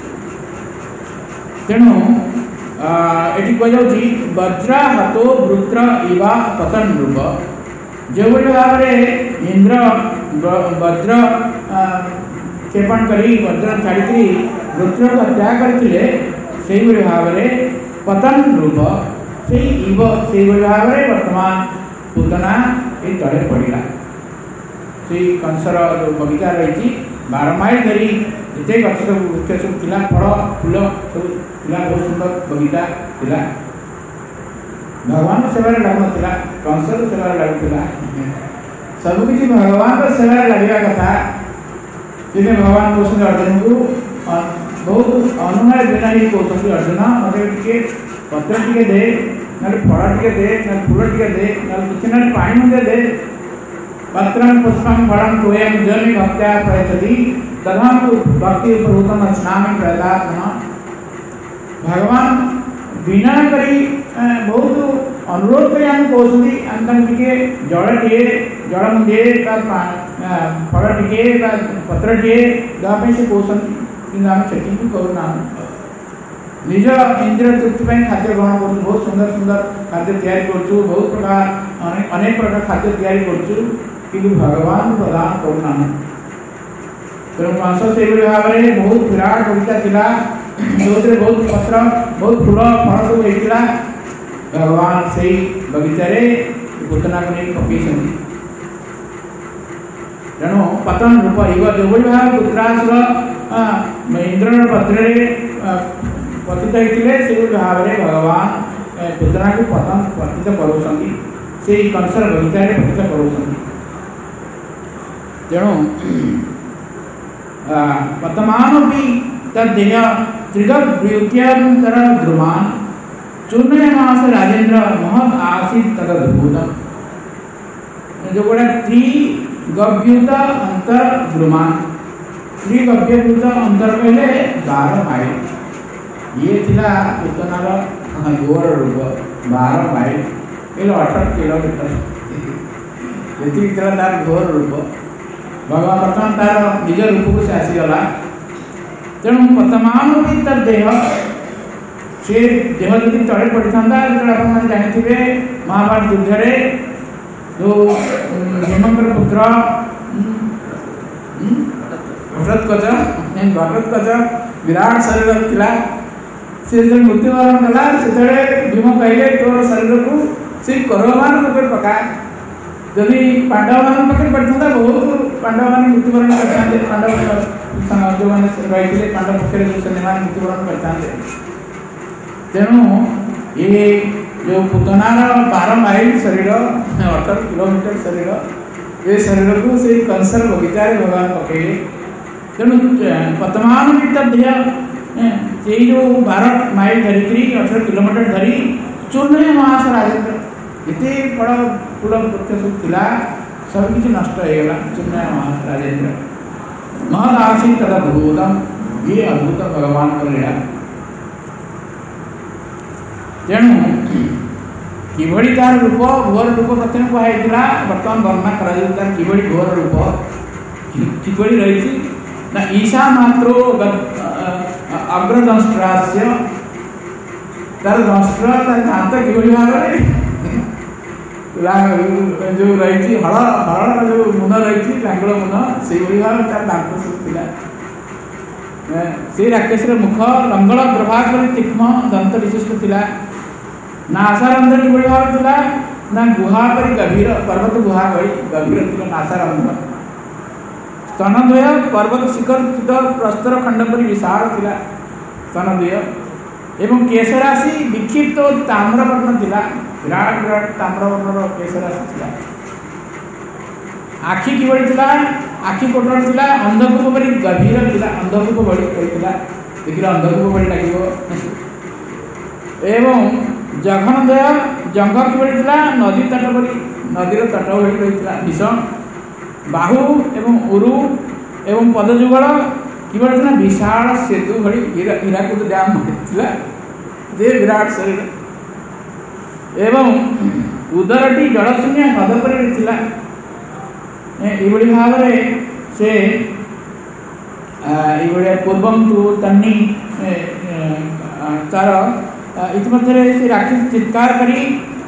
तेणु एटी कह जाउची वज्र हतो वृत्र इवा पतन रूप जेवली भाव रे इंद्र वज्र क्षेपण करी वज्र छाड़ी वृत्र को त्याग करथिले सेही भाव रे पतन रूप से इव से भाव रे वर्तमान पूतना ए तळे पड़िला से कंसर जो बगीचा रही 12 माइल धरी एते गछ वृक्ष सब थिला फल फूल सब थिला बहुत सुंदर बगीचा थिला भगवान सेवा लागु थिला कंसर सेवा लागु थिला सब किछि भगवान को सेवा लागिया कथा जिने भगवान को अर्जुन को बहुत अनुनय बिना ही कहते अर्जुन मत टे पत्र टे दे ना फल टे दे ना फूल टे दे ना किसी ना पानी मुझे दे पत्र पुष्पम फलम तोयम जन भक्त्या प्रयच्छति तथा भक्ति उपरूतम स्नान प्रदात्मना भगवान बिना करी बहुत अनुरोध करी हम कहते अंतन टे जल टे जल मुझे फल टे पत्र टे गापे से कहते कि आम सेटिंग करूना निज इंद्रिय तृप्ति खाद्य ग्रहण कर बहुत सुंदर सुंदर खाद्य तैयारी कर बहुत प्रकार अनेक प्रकार खाद्य तैयारी कर भगवान प्रदान करूना तेणु कंस से भाव में बहुत विराट बगीचा थिला जो बहुत पत्र बहुत फूल फल सब होता भगवान से बगीचा पूतना को नहीं पकई तेणु पतन रूप इव जो भाव पुत्रासुर इंद्र पत्र पतित होते से भाव में भगवान पूतना को पतन पतित करुँच से कंसर बगीचा पतित करुँच तेणु वर्तमान भी तदेह त्रिगव्युत्यांतर ध्रुमान चूर्णयमास राजेन्द्र महद आसीत तदद्भुत जो गोटा त्रिगव्युत अंतर ध्रुमान त्रिगव्युत अंतर कहले 12 माइल ये थिला पूतनार गोर रूप 12 माइल ये 18 किलोमीटर ये तार गोर रूप भगवान वर्तमान तार निज रूप को से आसीगला तेणु वर्तमान भी तार देह से देह यदि तले पड़ी था आप जानते महाभारत युद्ध में जो हेमंकर पुत्र घटोत्कच विराट शरीर थिला से जो मृत्युवरण कला से भीम कहले तोर शरीर को से कौरवमान पकड़ पका जदि पांडव मान पकड़ पड़ता बहुत पांडव मान मृत्युवरण करते पांडव जो मैंने रही पांडव पक्षर जो सैन्यमान मृत्युवरण करते तेणु ये जो पूतनार 12 माइल शरीर 18 किलोमीटर शरीर ये शरीर को से कंसर बगीचा भगवान पकड़े तेणु वर्तमान भी तदेह ये जो 12 माइल धरिकी 18 किलोमीटर धरी चूर्ण महास राजेन्द्र इतने बड़ा पूरा वृक्ष सब थिला सब किसी नष्ट हो गला चूर्ण महास राजेन्द्र महद आसी तदभूतम ये अद्भुत भगवान का लीला तेणु किभଳି तार रूप घोर रूप प्रथम कहला बर्तमान वर्णना करा किभଳି घोर रूप किभଳି रही ना ईशा मात्रो अग्रदंष्ट्रास्य तार दंष्ट्र दांत किभଳି भाव जो रही हल हल जो मुन रही लांगल मुन से भाव तार दांत सब थिला से राक्षस मुख लंगल प्रभाकर तीक्ष्ण दंत विशिष्ट थिला नासारंध्र किभଳି भाव थिला ना गुहा परि गभीर पर्वत गुहा भଳି गभीर थिला नासारंध्र स्तनद्वय पर्वत शिखर स्थित प्रस्तर खंड परि विशाल थिला स्तनद्वय एवं केशराशि विक्षिप्त ताम्रवर्ण थिला विराट विराट ताम्रवर्णर केशराशि थिला आखि किभଳି थिला आखि कोटल थिला अंधकूप परि गभीर थिला अंधकूप भଳି थिला देखिला अंधकूप भଳି लागिबो एवं जघनद्वय जंघ किभଳି थिला नदी तट परि नदीर तट भଳି रहिथिला भीषण बाहु एवं उरु एवं पदजुगल किभଳି थिला विशाल सेतु भଳି हीराकुद डैम थिला जे विराट शरीर एवं उदरटी जलशून्य हृद परि थिला एभଳି भाବରେ से ये पूर्वम तु तन्नी तार इतिमध्य से राक्षस चित्कार करी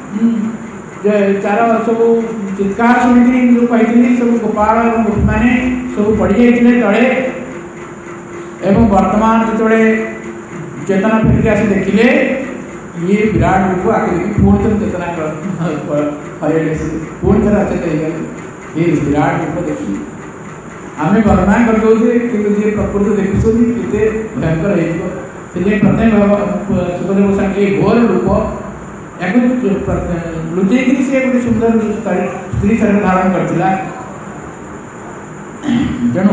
तार सब चित्कार शुणी जो कही सब गोपाल और गोपी मैंने सब पड़ी जाते तले एवं वर्तमान जो चेतना फेरिक आस देखिले ये विराट रूप आगे देखिए पुणी थर चेतना हर पुणी थर अचेत ये विराट रूप देखी आम वर्णना करदे कि जी प्रकृति देखुं के भयंकर हो प्रथम सुखदेव गोस्वामी ये घोर रूप या लुचेक सी गोटे सुंदर स्त्री शरीर धारण करता तेणु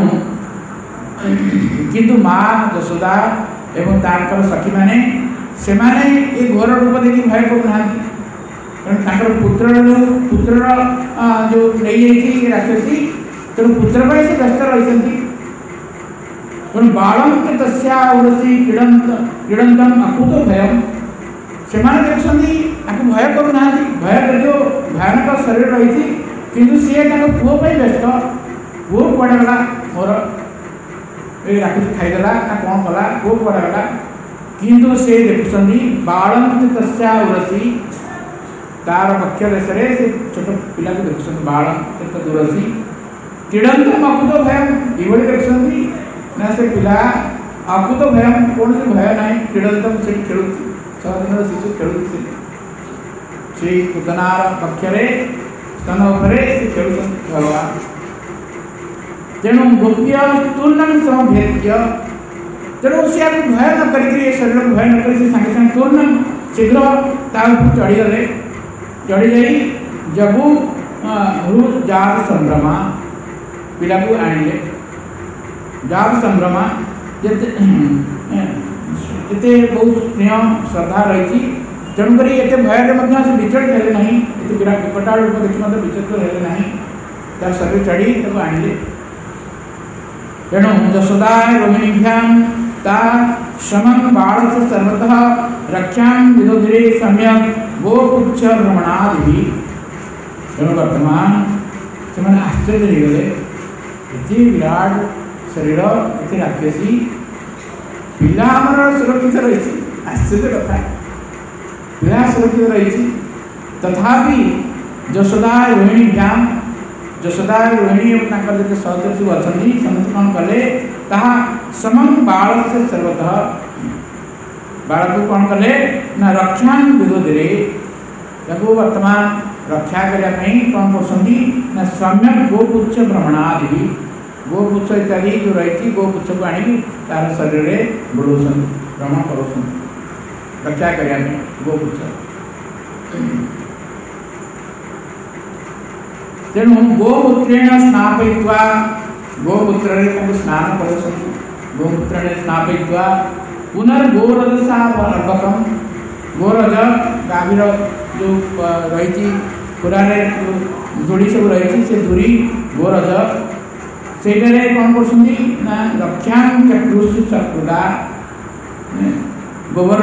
किंतु माँ यशोदा एवं तार सखी मैंने से ये घोर रूप देखिए भय करूना तेणु पुत्र जो नहीं राक्षसी तेणु पुत्र पर से व्यस्त रही तेणु बालम के तस्यावरसी क्रीडंतम अकुत भयम से देखते भय करूना भय जो भयानक शरीर रही किंतु सी पुओ व्यस्त पुओ कड़े गला मोर ये राक्षसी खाईदेला ना कौन कला पुओ कड़े गला किंतु से देखुं बालम के तस्यावरसी तार पक्ष देश से छोट पिला को देखुं बाल के दूरसी क्रीडंत अकुत भयम ये देखुं ना से पिला अकुत भयम कौन से भय ना क्रीडंत से खेलु 6 दिन शिशु खेलु से पुतनार पक्षरे स्तन उपरे से खेलु भगवान तेणु गोप्य तूर्णम समभेद्य तेणु से भय न करी शरीर को भय न करी सागे सागे तूर्णम शीघ्र चढ़ी गले चढ़ी जाई जबू जात संभ्रमा पिला को आनिले जात संभ्रमा जिते बहुत स्नेह श्रद्धा रही तेणुक ये भय से विचलित है ना ये विराट विकटाल रूप देखिए विचलित है ना तार शरीर चढ़ी आनिले तेणु यशोदा रोहिणीभ्याम ता शमन बाल से सर्वतः रक्षा विदोधरे सम्यक गोपुच्छ भ्रमणादि तेणु वर्तमान से आश्चर्य होगले ये विराट शरीर ये राक्षसी पिला सुरक्षित रही आश्चर्य कथा पिला सुरक्षित रही तथापि यशोदा रोहिणीभ्याम यशोदा रोहिणी और जो सहचर सब अच्छा समस्त कौन कले समम बाल से सर्वतः बाल को कौन कले ना रक्षा विरोधे वर्तमान रक्षा करने कौन कर सम्यक गोपुच्छ भ्रमणादि गोपुच्छ इत्यादि जो रही गोपुच्छ को आनी तार शरीर में बुड़ौन भ्रमण कर रक्षा करने गोपुच्छ तेणु गोमूत्रेण स्नापयित्वा गोमूत्र स्नान कर गोमूत्रेण स्नापयित्वा पुनर्गोरजसा अर्भकम गोरज गाभीर जो रही पुराने जो जोड़ी सब रही से धूरी गोरज से कौन कर रक्षा चक्रुष चक्रुदा गोबर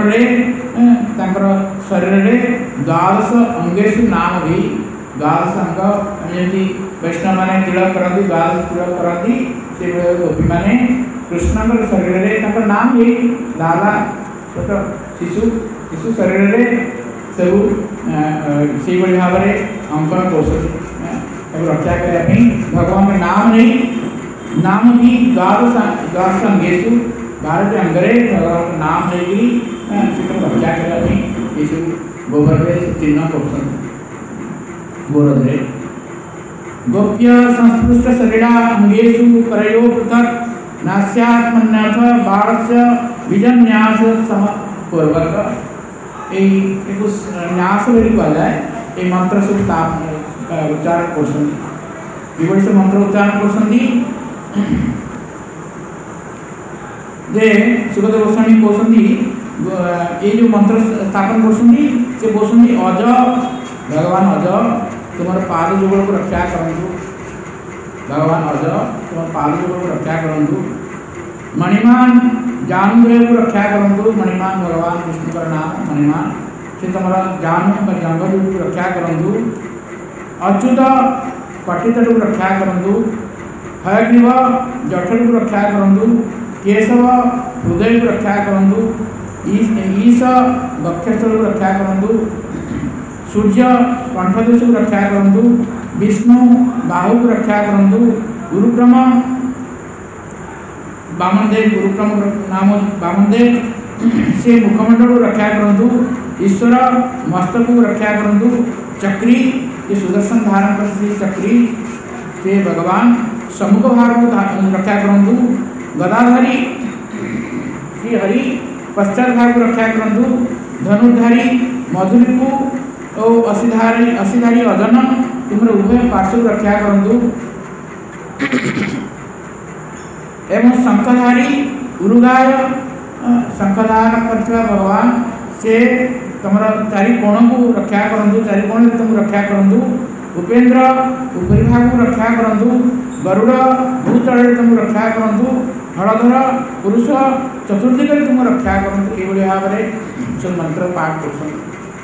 शरीर में द्वादश अंगेशु नाम भी द्वादश अंग जमी वैष्णव मैंने तिलक करती द्वादश तिलक करती से गोपी मैंने कृष्ण शरीर में नाम भी लाला छोट शिशु शिशु शरीर में सब से भाव में अंकन कर रक्षा करने भगवान का नाम नहीं नाम भी द्वादश अंगेशु 12 अंगरे भगवान का नाम नहीं रक्षा करने ये सब गोबर चिन्ह कर गोरद्रे गोप्य संस्पृष्ट शरीरा अंगेशु करयो पृथक नास्यात्मन्यथ बालस्य बीजन्यास समपूर्वक एक न्यास बोली कहुए ये मंत्र सब उच्चारण कर मंत्र उच्चारण कर सुगत गोस्वामी कहते ये जो मंत्र स्थापन कर अज भगवान अज तुम पाद जुगल को रक्षा करूँ भगवान अज तुम पाद जुगल को रक्षा करूँ मणिमान जानुग्रह को रक्षा करूँ मणिमान भगवान विष्णु का नाम मणिमान से तुम जानु जंगल को रक्षा करूँ अच्युत कटितट को रक्षा करूँ हयग्रीव जठर को रक्षा करूँ केशव हृदय को रक्षा करूँ ईश वक्षस्थल को रक्षा करूँ सूर्य कंठदेश को रक्षा करूँ विष्णु बाहु को रक्षा करूँ गुरुक्रम बामनदेव गुरुक्रम नाम बामनदेव से मुखमंडल को रक्षा करूँ ईश्वर मस्तक को रक्षा करूँ चक्री ये सुदर्शन धारण कर चक्री से भगवान सम्मुख भाग को रक्षा करूँ गदाधारी श्री हरि पश्चात भाग को रक्षा करूँ धनुर्धारी मधुरिपु और असीधारी अजन तुम उभय पार्श्व रक्षा करूँ एवं शंखधारी उरुगाय शंखधार कर भगवान से तुम चारि कोण को रक्षा करूँ चारि कोण तुम रक्षा करूँ उपेन्द्र उपरी भाग को रक्षा करूँ गरुड़ भूतल तुम रक्षा करूँ हलधर पुरुष चतुर्दिक तुम रक्षा करूँ ये भाव में सब मंत्र पाठ कर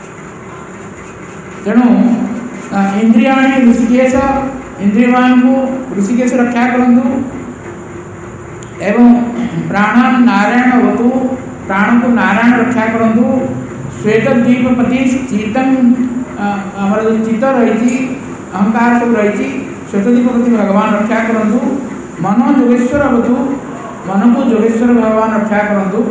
तेणु इंद्रिया ऋषिकेश इंद्रियमान को ऋषिकेश रक्षा करूँ एवं प्राणान नारायण वतु प्राण को नारायण रक्षा करूँ श्वेतद्वीपति चीतन हमारा जो चित्त रही अहंकार सब रही श्वेतद्वीपति भगवान रक्षा करूँ मनो जोगेश्वर वतु मन को जोगेश्वर भगवान रक्षा करूँ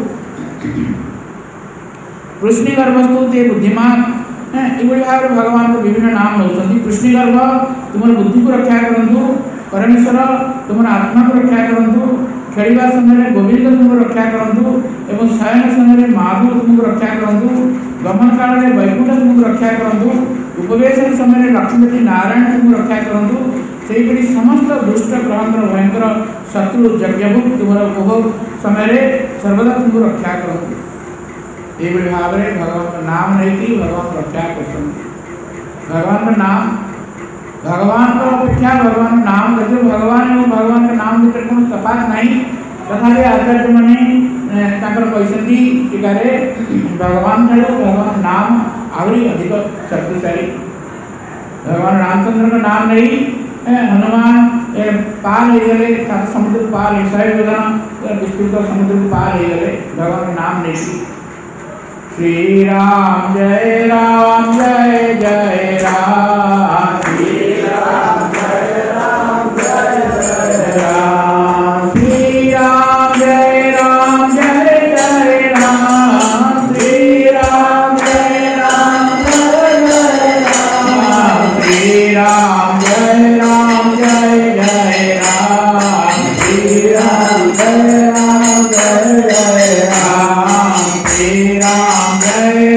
कृष्णिगर्भस्तु ते बुद्धिमान ये भाव में भगवान को विभिन्न नाम नौकरी कृष्णिगर्भ तुम बुद्धि को रक्षा करूँ परमेश्वर तुम आत्मा को रक्षा करूँ खेलवा समय गोविंद तुमको रक्षा करूँ एवं शयन समय माधु तुमको रक्षा करूँ गमन काल में वैकुंठ तुमको रक्षा करूँ उपवेशन समय लक्ष्मीपति नारायण तुमको रक्षा करूँ से समस्त दुष्ट ग्रहंकर भयंकर शत्रु यज्ञभुक तुम उपभोग समय सर्वदा तुमको रक्षा करूँ ये भाव में भगवान का नाम नहीं भगवान रक्षा कर भगवान का नाम भगवान को अपेक्षा भगवान का नाम करते भगवान और भगवान का नाम भीतर कौन तफात नहीं तथापि आचार्य मैंने कहते टीकारे भगवान भगवान नाम आहरी अधिक शक्तिशाली भगवान रामचंद्र का नाम नहीं हनुमान पार हो गए समुद्र पार 100 योजना विस्तृत समुद्र पार हो गए भगवान का नाम नहीं श्री राम जय जय राम श्री राम जय जय राम श्री राम जय जय राम श्री राम जय जय राम श्री राम जय जय राम श्री राम जय जय राम श्री राम जय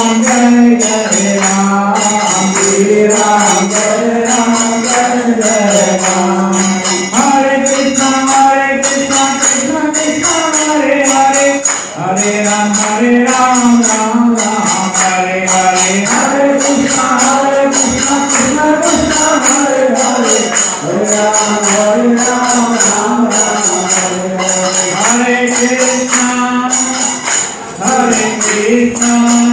राम श्री राम जय जय राम हरे कृष्ण कृष्ण कृष्ण हरे हरे हरे राम राम राम हरे हरे हरे कृष्णा कृष्णा कृष्णा हरे हरे हरे राम राम राम हरे हरे कृष्णा कृष्णा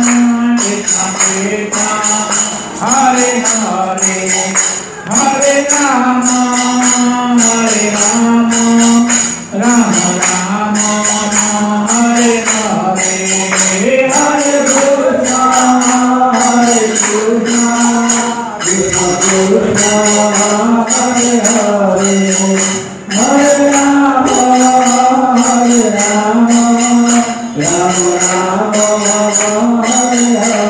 कृष्णा हरे हरे हरे राम राम राम हरे हरे हरे कृष्णा कृष्णा कृष्णा हरे हरे हरे राम राम हरे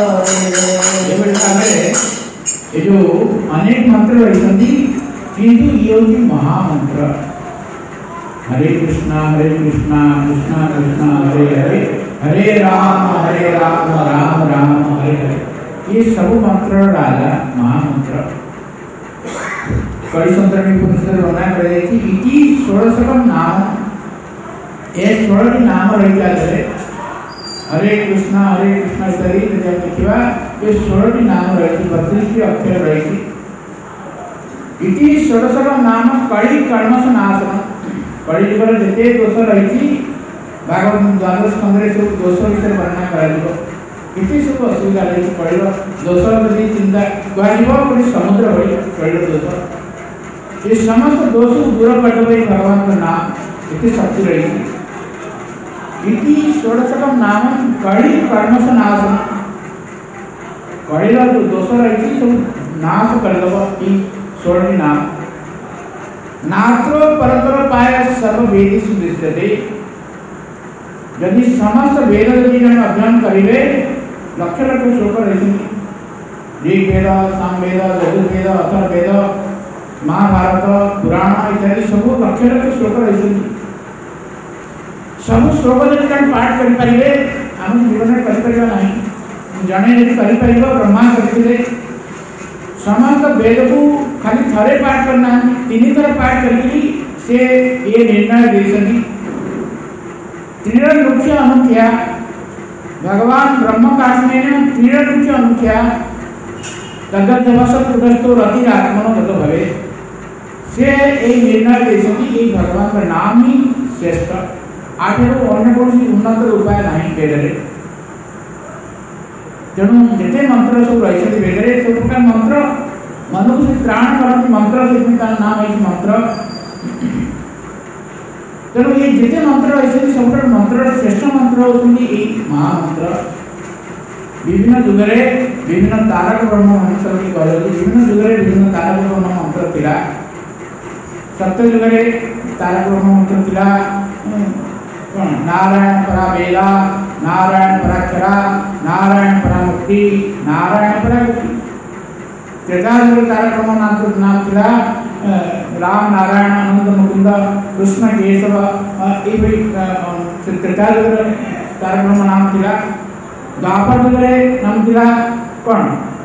हरे। ये जो अनेक मंत्र रही किंतु ये होगी महामंत्र हरे कृष्णा कृष्णा कृष्णा हरे हरे हरे राम राम राम हरे हरे। ये सब मंत्र राजा महामंत्र कई संदर्भ वर्णना करे कि इति षोडशकम नाम ए 16 नाम रही जाते हरे कृष्णा इत्यादि देखा ये 16 नाम रही 32 अक्षर रही इति षोडशकम नाम कड़ी कर्मस नाशनम कड़ी युगर जिते दोष रही भागवत द्वादश स्कंदे सब दोष विषय वर्णना कर सब असुविधा रही कड़ी दोष यदि चिंता कह समुद्र भरी कड़ी दोष ये समस्त दोष दूर करदे भगवान का नाम इतनी शक्ति रही इति षोडशकम नाम कड़ी कर्मस नाशनम कड़ी जो दोष रही सब नाश करदेव 16 नाम नात्रो परतर पाय सर्व वेदी सुदृश्यते यदि समस्त वेद यदि जन अध्ययन करेंगे लक्ष लक्ष श्लोक रही ऋग्वेद सामवेद यजुर्वेद अथर्ववेद महाभारत पुराण इत्यादि सब लक्ष लक्ष श्लोक रही सब श्लोक यदि जन पाठ करेंगे आम जीवन में करें ना जड़े यदि कर ब्रह्मा करते समस्त वेद को खाली थरे पाठ करना 3 थर पाठ करके से ये निर्णय दे सकी त्रिमुख्य अनुख्या भगवान ब्रह्म काश्मीर त्रिमुख्य अनुख्या तद्दवस पुरस्तो रति आत्मनो गत भवे से ये निर्णय दे सकी ये भगवान का नाम ही श्रेष्ठ आठर अन्य कौन उन्नत उपाय नहीं वेदरे तेणु जिते मंत्र सब रही वेदरे सब प्रकार मंत्र मनुष्य से त्राण करती मंत्र से नाम है मंत्र तेणु ये जिते मंत्र रही सब मंत्र श्रेष्ठ मंत्र होती महामंत्र विभिन्न जुगरे विभिन्न तारक ब्रह्म मंत्र विभिन्न जुगरे विभिन्न तारक ब्रह्म मंत्र थिला सत्य जुगरे तारक ब्रह्म मंत्र थिला नारायण परा वेदा नारायण पराक्षरा नारायण परा मुक्ति नारायण परा मुक्ति त्रेता जुगरे तारक ब्रह्म नाम थिला राम नारायण आनंद मुकुंद कृष्ण केशव ये त्रेता जुगरे तारक ब्रह्म नाम थिला द्वापर जुगरे नाम थिला कौन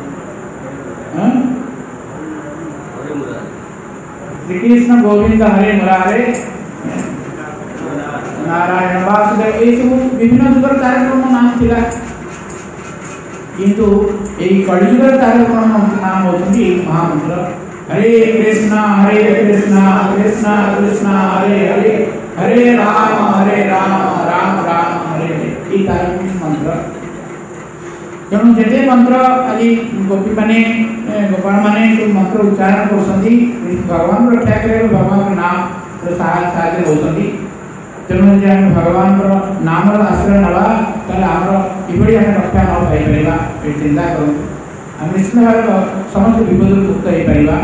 श्री कृष्ण गोविंद हरे मुरारे नारायण वासुदेव ये सब विभिन्न जुगर तारक ब्रह्म नाम थिला किंतु ये कलिजुगर तारक ब्रह्म नाम होती महामंत्र हरे कृष्णा कृष्णा कृष्णा हरे हरे हरे राम राम हरे हरे ये तारक मंत्र तेणु जिते मंत्र आज गोपी माने गोपाल माने जो मंत्र उच्चारण कर भगवान रक्षा करे भगवान का नाम साहाय्य होती तेणु जब आम भगवान नाम आश्रय नवा आमर ये रक्षा न पाई चिंता करूँ आम निश्चित भाव समस्त विपद मुक्त हो पार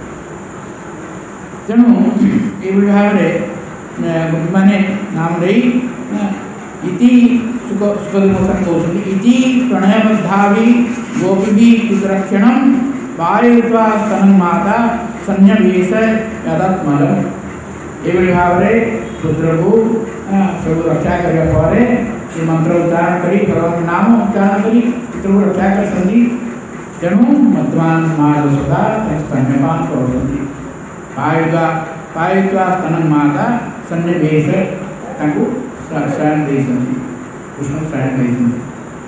तेणु ये भाव में गोपी मैंने नाम नहीं इति सुखदेव कहते इति प्रणयबद्धाभि गोपी कुतरक्षणम वायुत्वा स्तनं माता सन्निवेश यदत्मल ये भाव में पुत्र को सब रक्षा करने पर मंत्र उच्चारण करी भगवान नाम उच्चारण करी पुत्र को रक्षा कर तेणु वर्तमान माँ यशोदा स्तन्यपान करोति पायुत्वा स्तनं माता सन्निवेश शयन देती कृष्ण शयन देती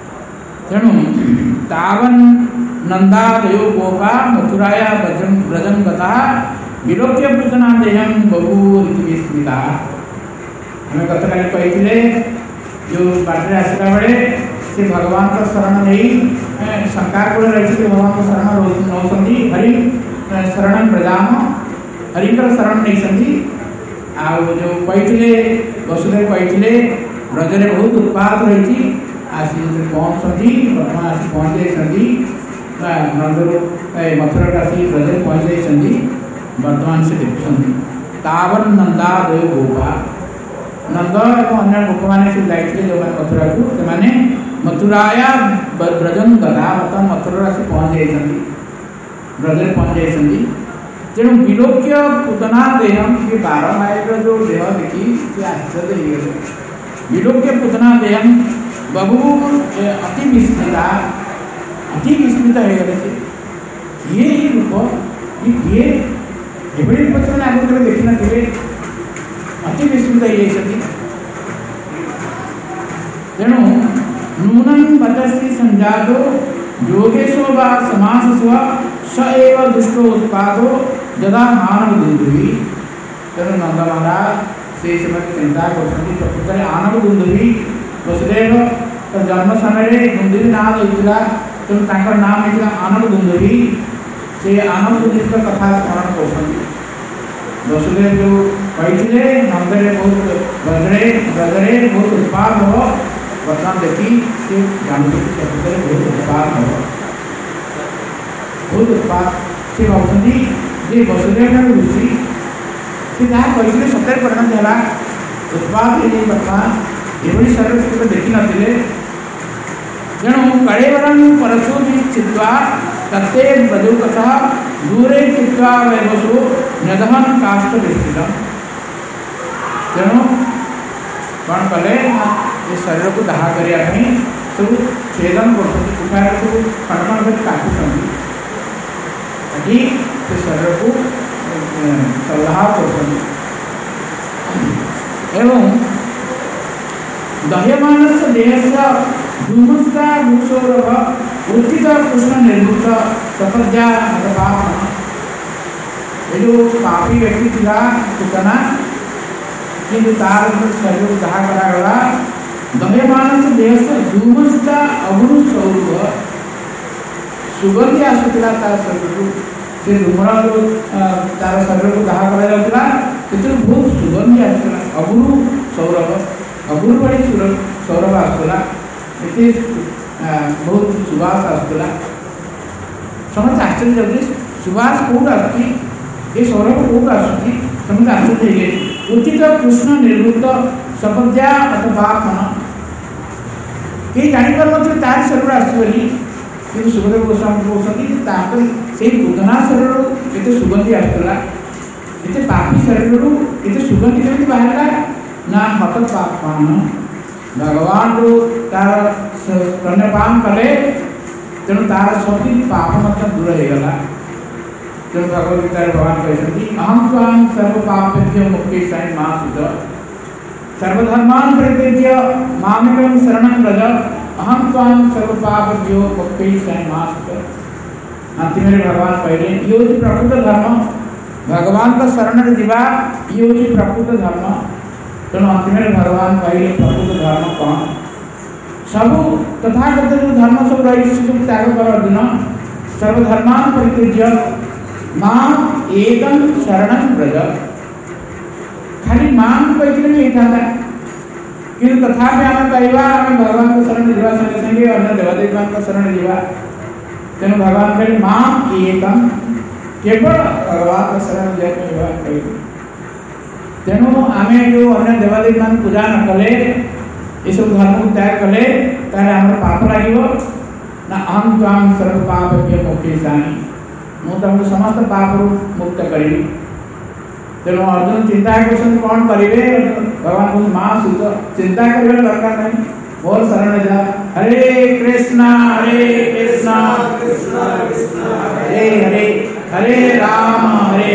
तेणु तावन नंदादयो गोपा मथुराया व्रजं गता विलोक्य पूजना देहम बहुरीति विस्मिता। हमें गतकाली कही जो बाटे आसला बेले से भगवान को शरण नहीं शंका कूल रही भगवान को शरण नौसंदी हरि शरण ब्रजाम हरि शरण नहीं आउ जो कही वसुदेव कही ब्रजरे बहुत उत्पाद रही आसी पहुँचती वर्तमान आसी पहुँच जाती नंदरू मथुरा आसी ब्रजरे पहुँच जाती वर्तमान से देखुं तावन नंदादय गोपा नंद और अन्य गोप मैंने से जाते जो मथुरा को से मथुराया ब्रजन गदा मतलब मथुरा से पहुँच जाती ब्रजरे पहुँच जाती तेणु विलोक्य पूतना देहम ये 12 माइल जो देह देखी से आश्चर्य हो विलोक्य पूतना देहम बहु अति विस्मिता हो गए ये रूप ये एभली रूप से आगे कभी देखी थे अति विस्मित हो तेणु नूनं पतस्ति संजातो योगेशो वा समासस्व स एव दुष्टो उत्पादो यदा मानव दुंदुभि। तेणु नंद महाराज से समय चिंता करते प्रकृत आनव दुंदुभि वसुदेव तो जन्म समय दुंदुभि नाम होता तेणु नाम होता आनव दुंदुभि से आनव दुंदुभि कथा स्मरण कर वसुदेव जो कही नंदरे बहुत ब्रजरे बहुत उत्पाद हो वर्तमान देखी से जानते प्रकृत बहुत उत्पाद हो बहुत उत्पाद से भावती जे वसुदेव ऋषि से जहाँ कही सत्य परिणाम है उत्पाद ये वर्तमान ये शरीर देखी नथिले तेणु कड़ेवरं परशु चित्वा तत्ते ब्रजौकतः दूरे चित्वा वैवसु नदहन काष्ठ विस्तृत। तेणु कौन कले ये शरीर को दाह करने सब छेदन कर सब खंड कर काटुंट से शरीर को सल्लाह कर दह्यमान देह धूमस्ता भूसौरभ उत्थित कृष्ण निर्वृत सपद्या ये जो पापी व्यक्ति था पूतना कि तार शरीर को दाह करागला दह्यमान देह से धूमस्ता अग्नु सौरभ सुगंधि आसूला तार शरीर को से धूमर जो तार शरीर को दाह करा बहुत सुगंधि आसूला अग्नु सौरभ अग्नु बड़ी सौरभ आसूला बहुत सुवास आसूला समस्त आश्चर्य होती सुवास कौट आसुची ये सौरभ कौट आसुची समस्त आश्चर्य हो उचित कृष्ण निर्वृत सपद्या अथवा मन कई जापर तार शरीर आसली कि सुखदेव गोस्वामी कहते से पूतना शरीर केते सुगंधि आसूला ये पापी शरीर ये सुगंधि केमी बाहर ना हत पापमान भगवान जो तार स्तन्यपान कले तेणु तार सब पाप दूर होगला तेणु भगवदगीता भगवान कहते अहम स्वाम सर्व पापेभ्यो मुक्ति साई माँ सुध सर्वधर्मान परित्यज्य मामेकं शरणं व्रज अहम स्वाम सर्व पापेभ्यो मुक्ति साई माँ सुध। अंतिम भगवान कहले ये हूँ प्रकृत धर्म भगवान का शरण जीवा ये हूँ प्रकृत धर्म। तेणु अंतिम भगवान कहले प्रकृत धर्म कौन सब तथागत जो धर्म सब रही सब त्याग कर अर्जुन सर्वधर्मान परित्यज्य मां एकं शरणं व्रज खाली मां कहते नहीं था कि तथापि आम कहवा आम भगवान को शरण जीवा संगे संगे अन्य देवदेव को शरण जीवा तेणु भगवान कहले मां एकं केवल भगवान को शरण जीवा कहले तेणु आम जो अन्य देवदेव मान पूजा न कले ये सब धर्म को त्याग कले तारे आम पाप लगे ना अहम ताम सर्व पापेभ्यो मोक्षयिष्यामि मु तुमको समस्त पाप मुक्त करी। तेणु अर्जुन चिंता कर कौन करेंगे भगवान को माँ सुत चिंता कर दरकार नहीं मोर शरण जा हरे कृष्णा कृष्णा कृष्णा हरे हरे हरे राम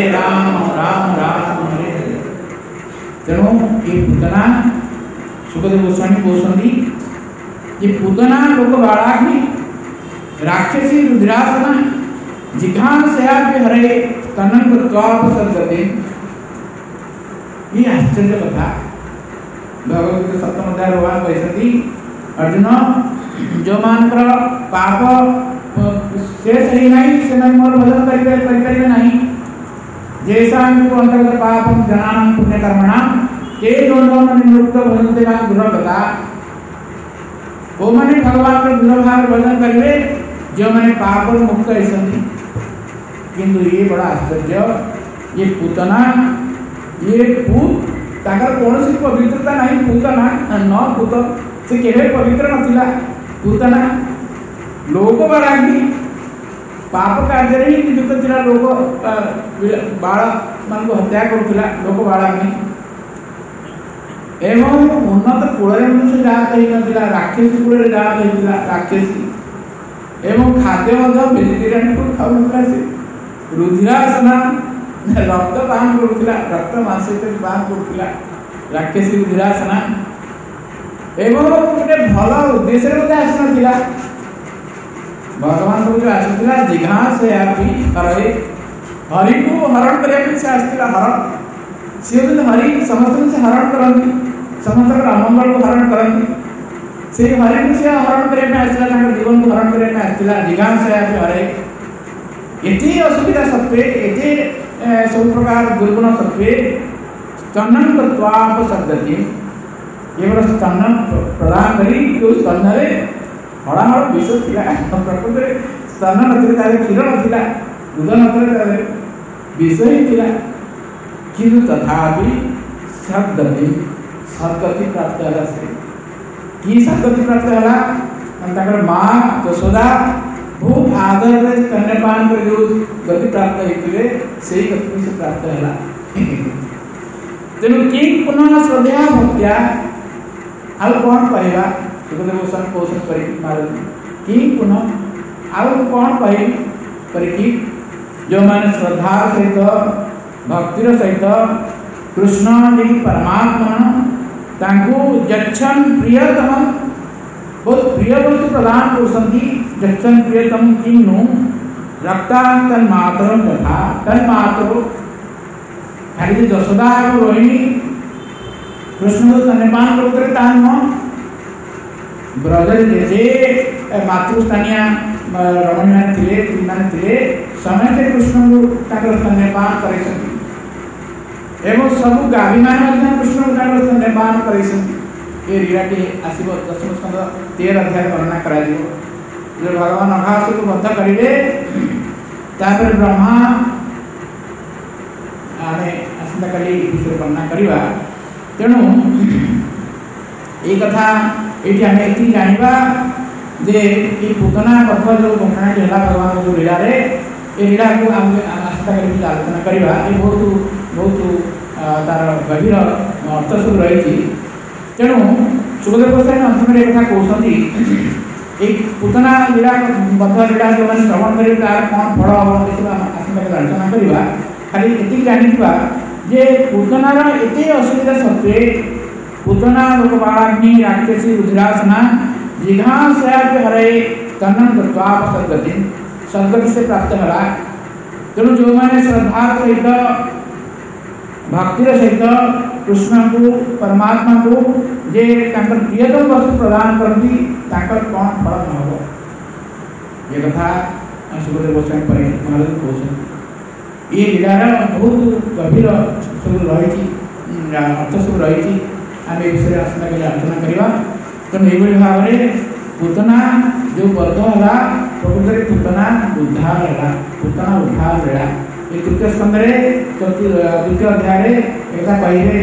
राम राम हरे हरे। तेणु ये पूतना सुखदेव गोस्वामी कहते ये पूतना लोक बाड़ा की राक्षसी रुद्रासना जिघांसयापि हरे तन्नंगत्वापसर्जते। ये आश्चर्य कथा भगवत सप्तम अध्याय भगवान कहते अर्जुन जो मानकर पाप शेष ही नहीं से मोर भजन करें नहीं जैसा अंतर्गत पापम जनानां पुण्य कर्मणां ते दोनों निवृत्त भजनते मान दुर्गता वो माने भगवान के दुर्भाग भजन करेंगे जो माने पाप मुक्त ऐसंती। किंतु ये बड़ा आश्चर्य ये पूतना ये पूत ताकर कौन सी पवित्रता नहीं पूतना न पूत से केवल पवित्र नथिला पूतना लोक बरागी पाप कार्य ही नियुक्त थिला लोक बाळ मान को हत्या करुथिला लोक बाळाग्नि एवं उन्नत कूଳରେ मनुष्य जात ହେଇନଥିଲା राक्षसी कूଳରେ जात ହେଇଥିଲା राक्षसी एवं खाद्य ମଧ୍ୟ वेजिटेरियन फूड खाଉନଥିଲା से रुधिरासना रक्त पान करुथिला रक्त मांस पान करुथिला राक्षसी रुधिरासना एवं गोटे भल उद्देश्य मते आसीनथिला भगवान को जो आसीथिला जिघांस यापि हरे हरि को हरण करने से आसीथिला हरण से हरि समस्त से हरण करती समस्त अमंगल को हरण करती से हरि को से हरण करने आसीला जीवन को हरण करने आसीला जिघांस यापि हरे एते असुविधा सत्वे एते सब प्रकार दुर्गुण सत्वे स्तनन कृत्वापसर्जति केवल स्तन प्रदान करी जो स्तन रे हड़ाहड़ विष थिला प्रकृति स्तन नथिला तारे क्षीर नथिला दूध नथिला तारे विष ही थिला किंतु तथापि सद्गति सद्गति प्राप्त होला से की सद्गति प्राप्त होला अंतकर मां यशोदा बहुत आदर रे स्तनपान कर जो गति प्राप्त हेतिले सेही गति से प्राप्त होला। तेनु कि पुनः श्रद्धा भक्त्या आउ कौन कहवा सुखदेव गोस्वामी क्वेश्चन करी मारती कि पुनः आउ कौन कही करी जो माने श्रद्धा सहित भक्तिर सहित कृष्ण जी परमात्मा तांको जच्छन प्रियतम बहुत प्रिय वस्तु प्रदान करसंती जच्छन प्रियतम किन्नु रक्तान तन्मात्रम तथा तन्मात्रो खाली यशोदा और रोहिणी कृष्ण को स्तनपान करते तान ब्रजर जे मातृस्थानीय रमणी मान थिले मान थिले समस्त कृष्ण को ताकर स्तनपान करैछथि एवं सब गावी मान कृष्ण को ताकर स्तनपान करैछथि। ये लीलाटी आसीब दशम स्कंद 13 अध्याय वर्णना करा दियो जो भगवान अघासुर को बद्ध करिले तापर ब्रह्मा आमे आसंता काली विषय वर्णना करिवा तेणु ए कथा एठी आमे एति जानिबा जे ई पूतना कथा जो घटना होला भगवान जो लीला रे ए लीला को आमे आसंता काली आलोचना करिवा ए बहुत तार गभीर अर्थ सब रही। तेणु सुखदेव गोस्वामी अंत में कथा कहते एक पूतना लीला बद्ध लीला जो मैंने श्रवण कर कौन फल हम आसंता आलोचना करवा खाली ये जानिबा जे पूतनार एते असुविधा सत्वे पूतना लोकबालाग्नि राक्षसी रुधिरासना जिघांसयापि हरे तन्नं कृत्वापसर्जति सद्गति से प्राप्त होला। तेणु जो मैंने श्रद्धा सहित भक्तिर सहित कृष्ण को परमात्मा को जे तांकर प्रियतम वस्तु प्रदान करती तांकर कौन फल न हो ये कथा सुखदेव गोस्वामी पर महाराज कहते ये लीलार बहुत गभीर सब रही अर्थ सब रही आम ए विषय आसंता काली आलोचना करवा। तेणु ये भाव में पूतना जो बद्ध है प्रकृत पूतना उद्धार है पूतना उद्धार है ये तृतीय स्कंद द्वितीय अध्याय एक कहे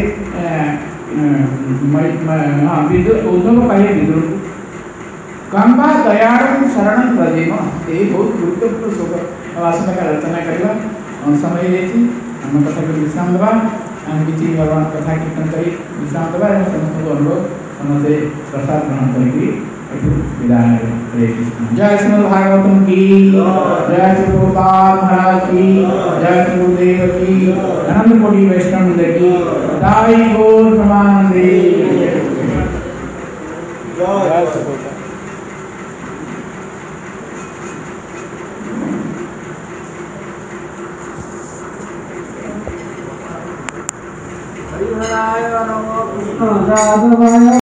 उद्धव कहे विदुर कंबा दयालु शरण प्रदेम ये बहुत गुरुत्वपूर्ण श्लोक आसंता काली आलोचना करवा समय देती आम कथा को विश्राम देवा आम किसी भगवान कथा कीर्तन कर विश्राम देवा समस्त को अनुरोध समस्ते प्रसाद ग्रहण करके विदाय। हरे कृष्ण। जय श्रीमद् भागवतम की जय श्री गोपाल महाराज की जय श्री गुरुदेव की अनंत कोटि वैष्णव वृंद की दाई गौर प्रमानंदे जय श्री गोपाल। कृष्णाय नमः कृष्ण राघवाय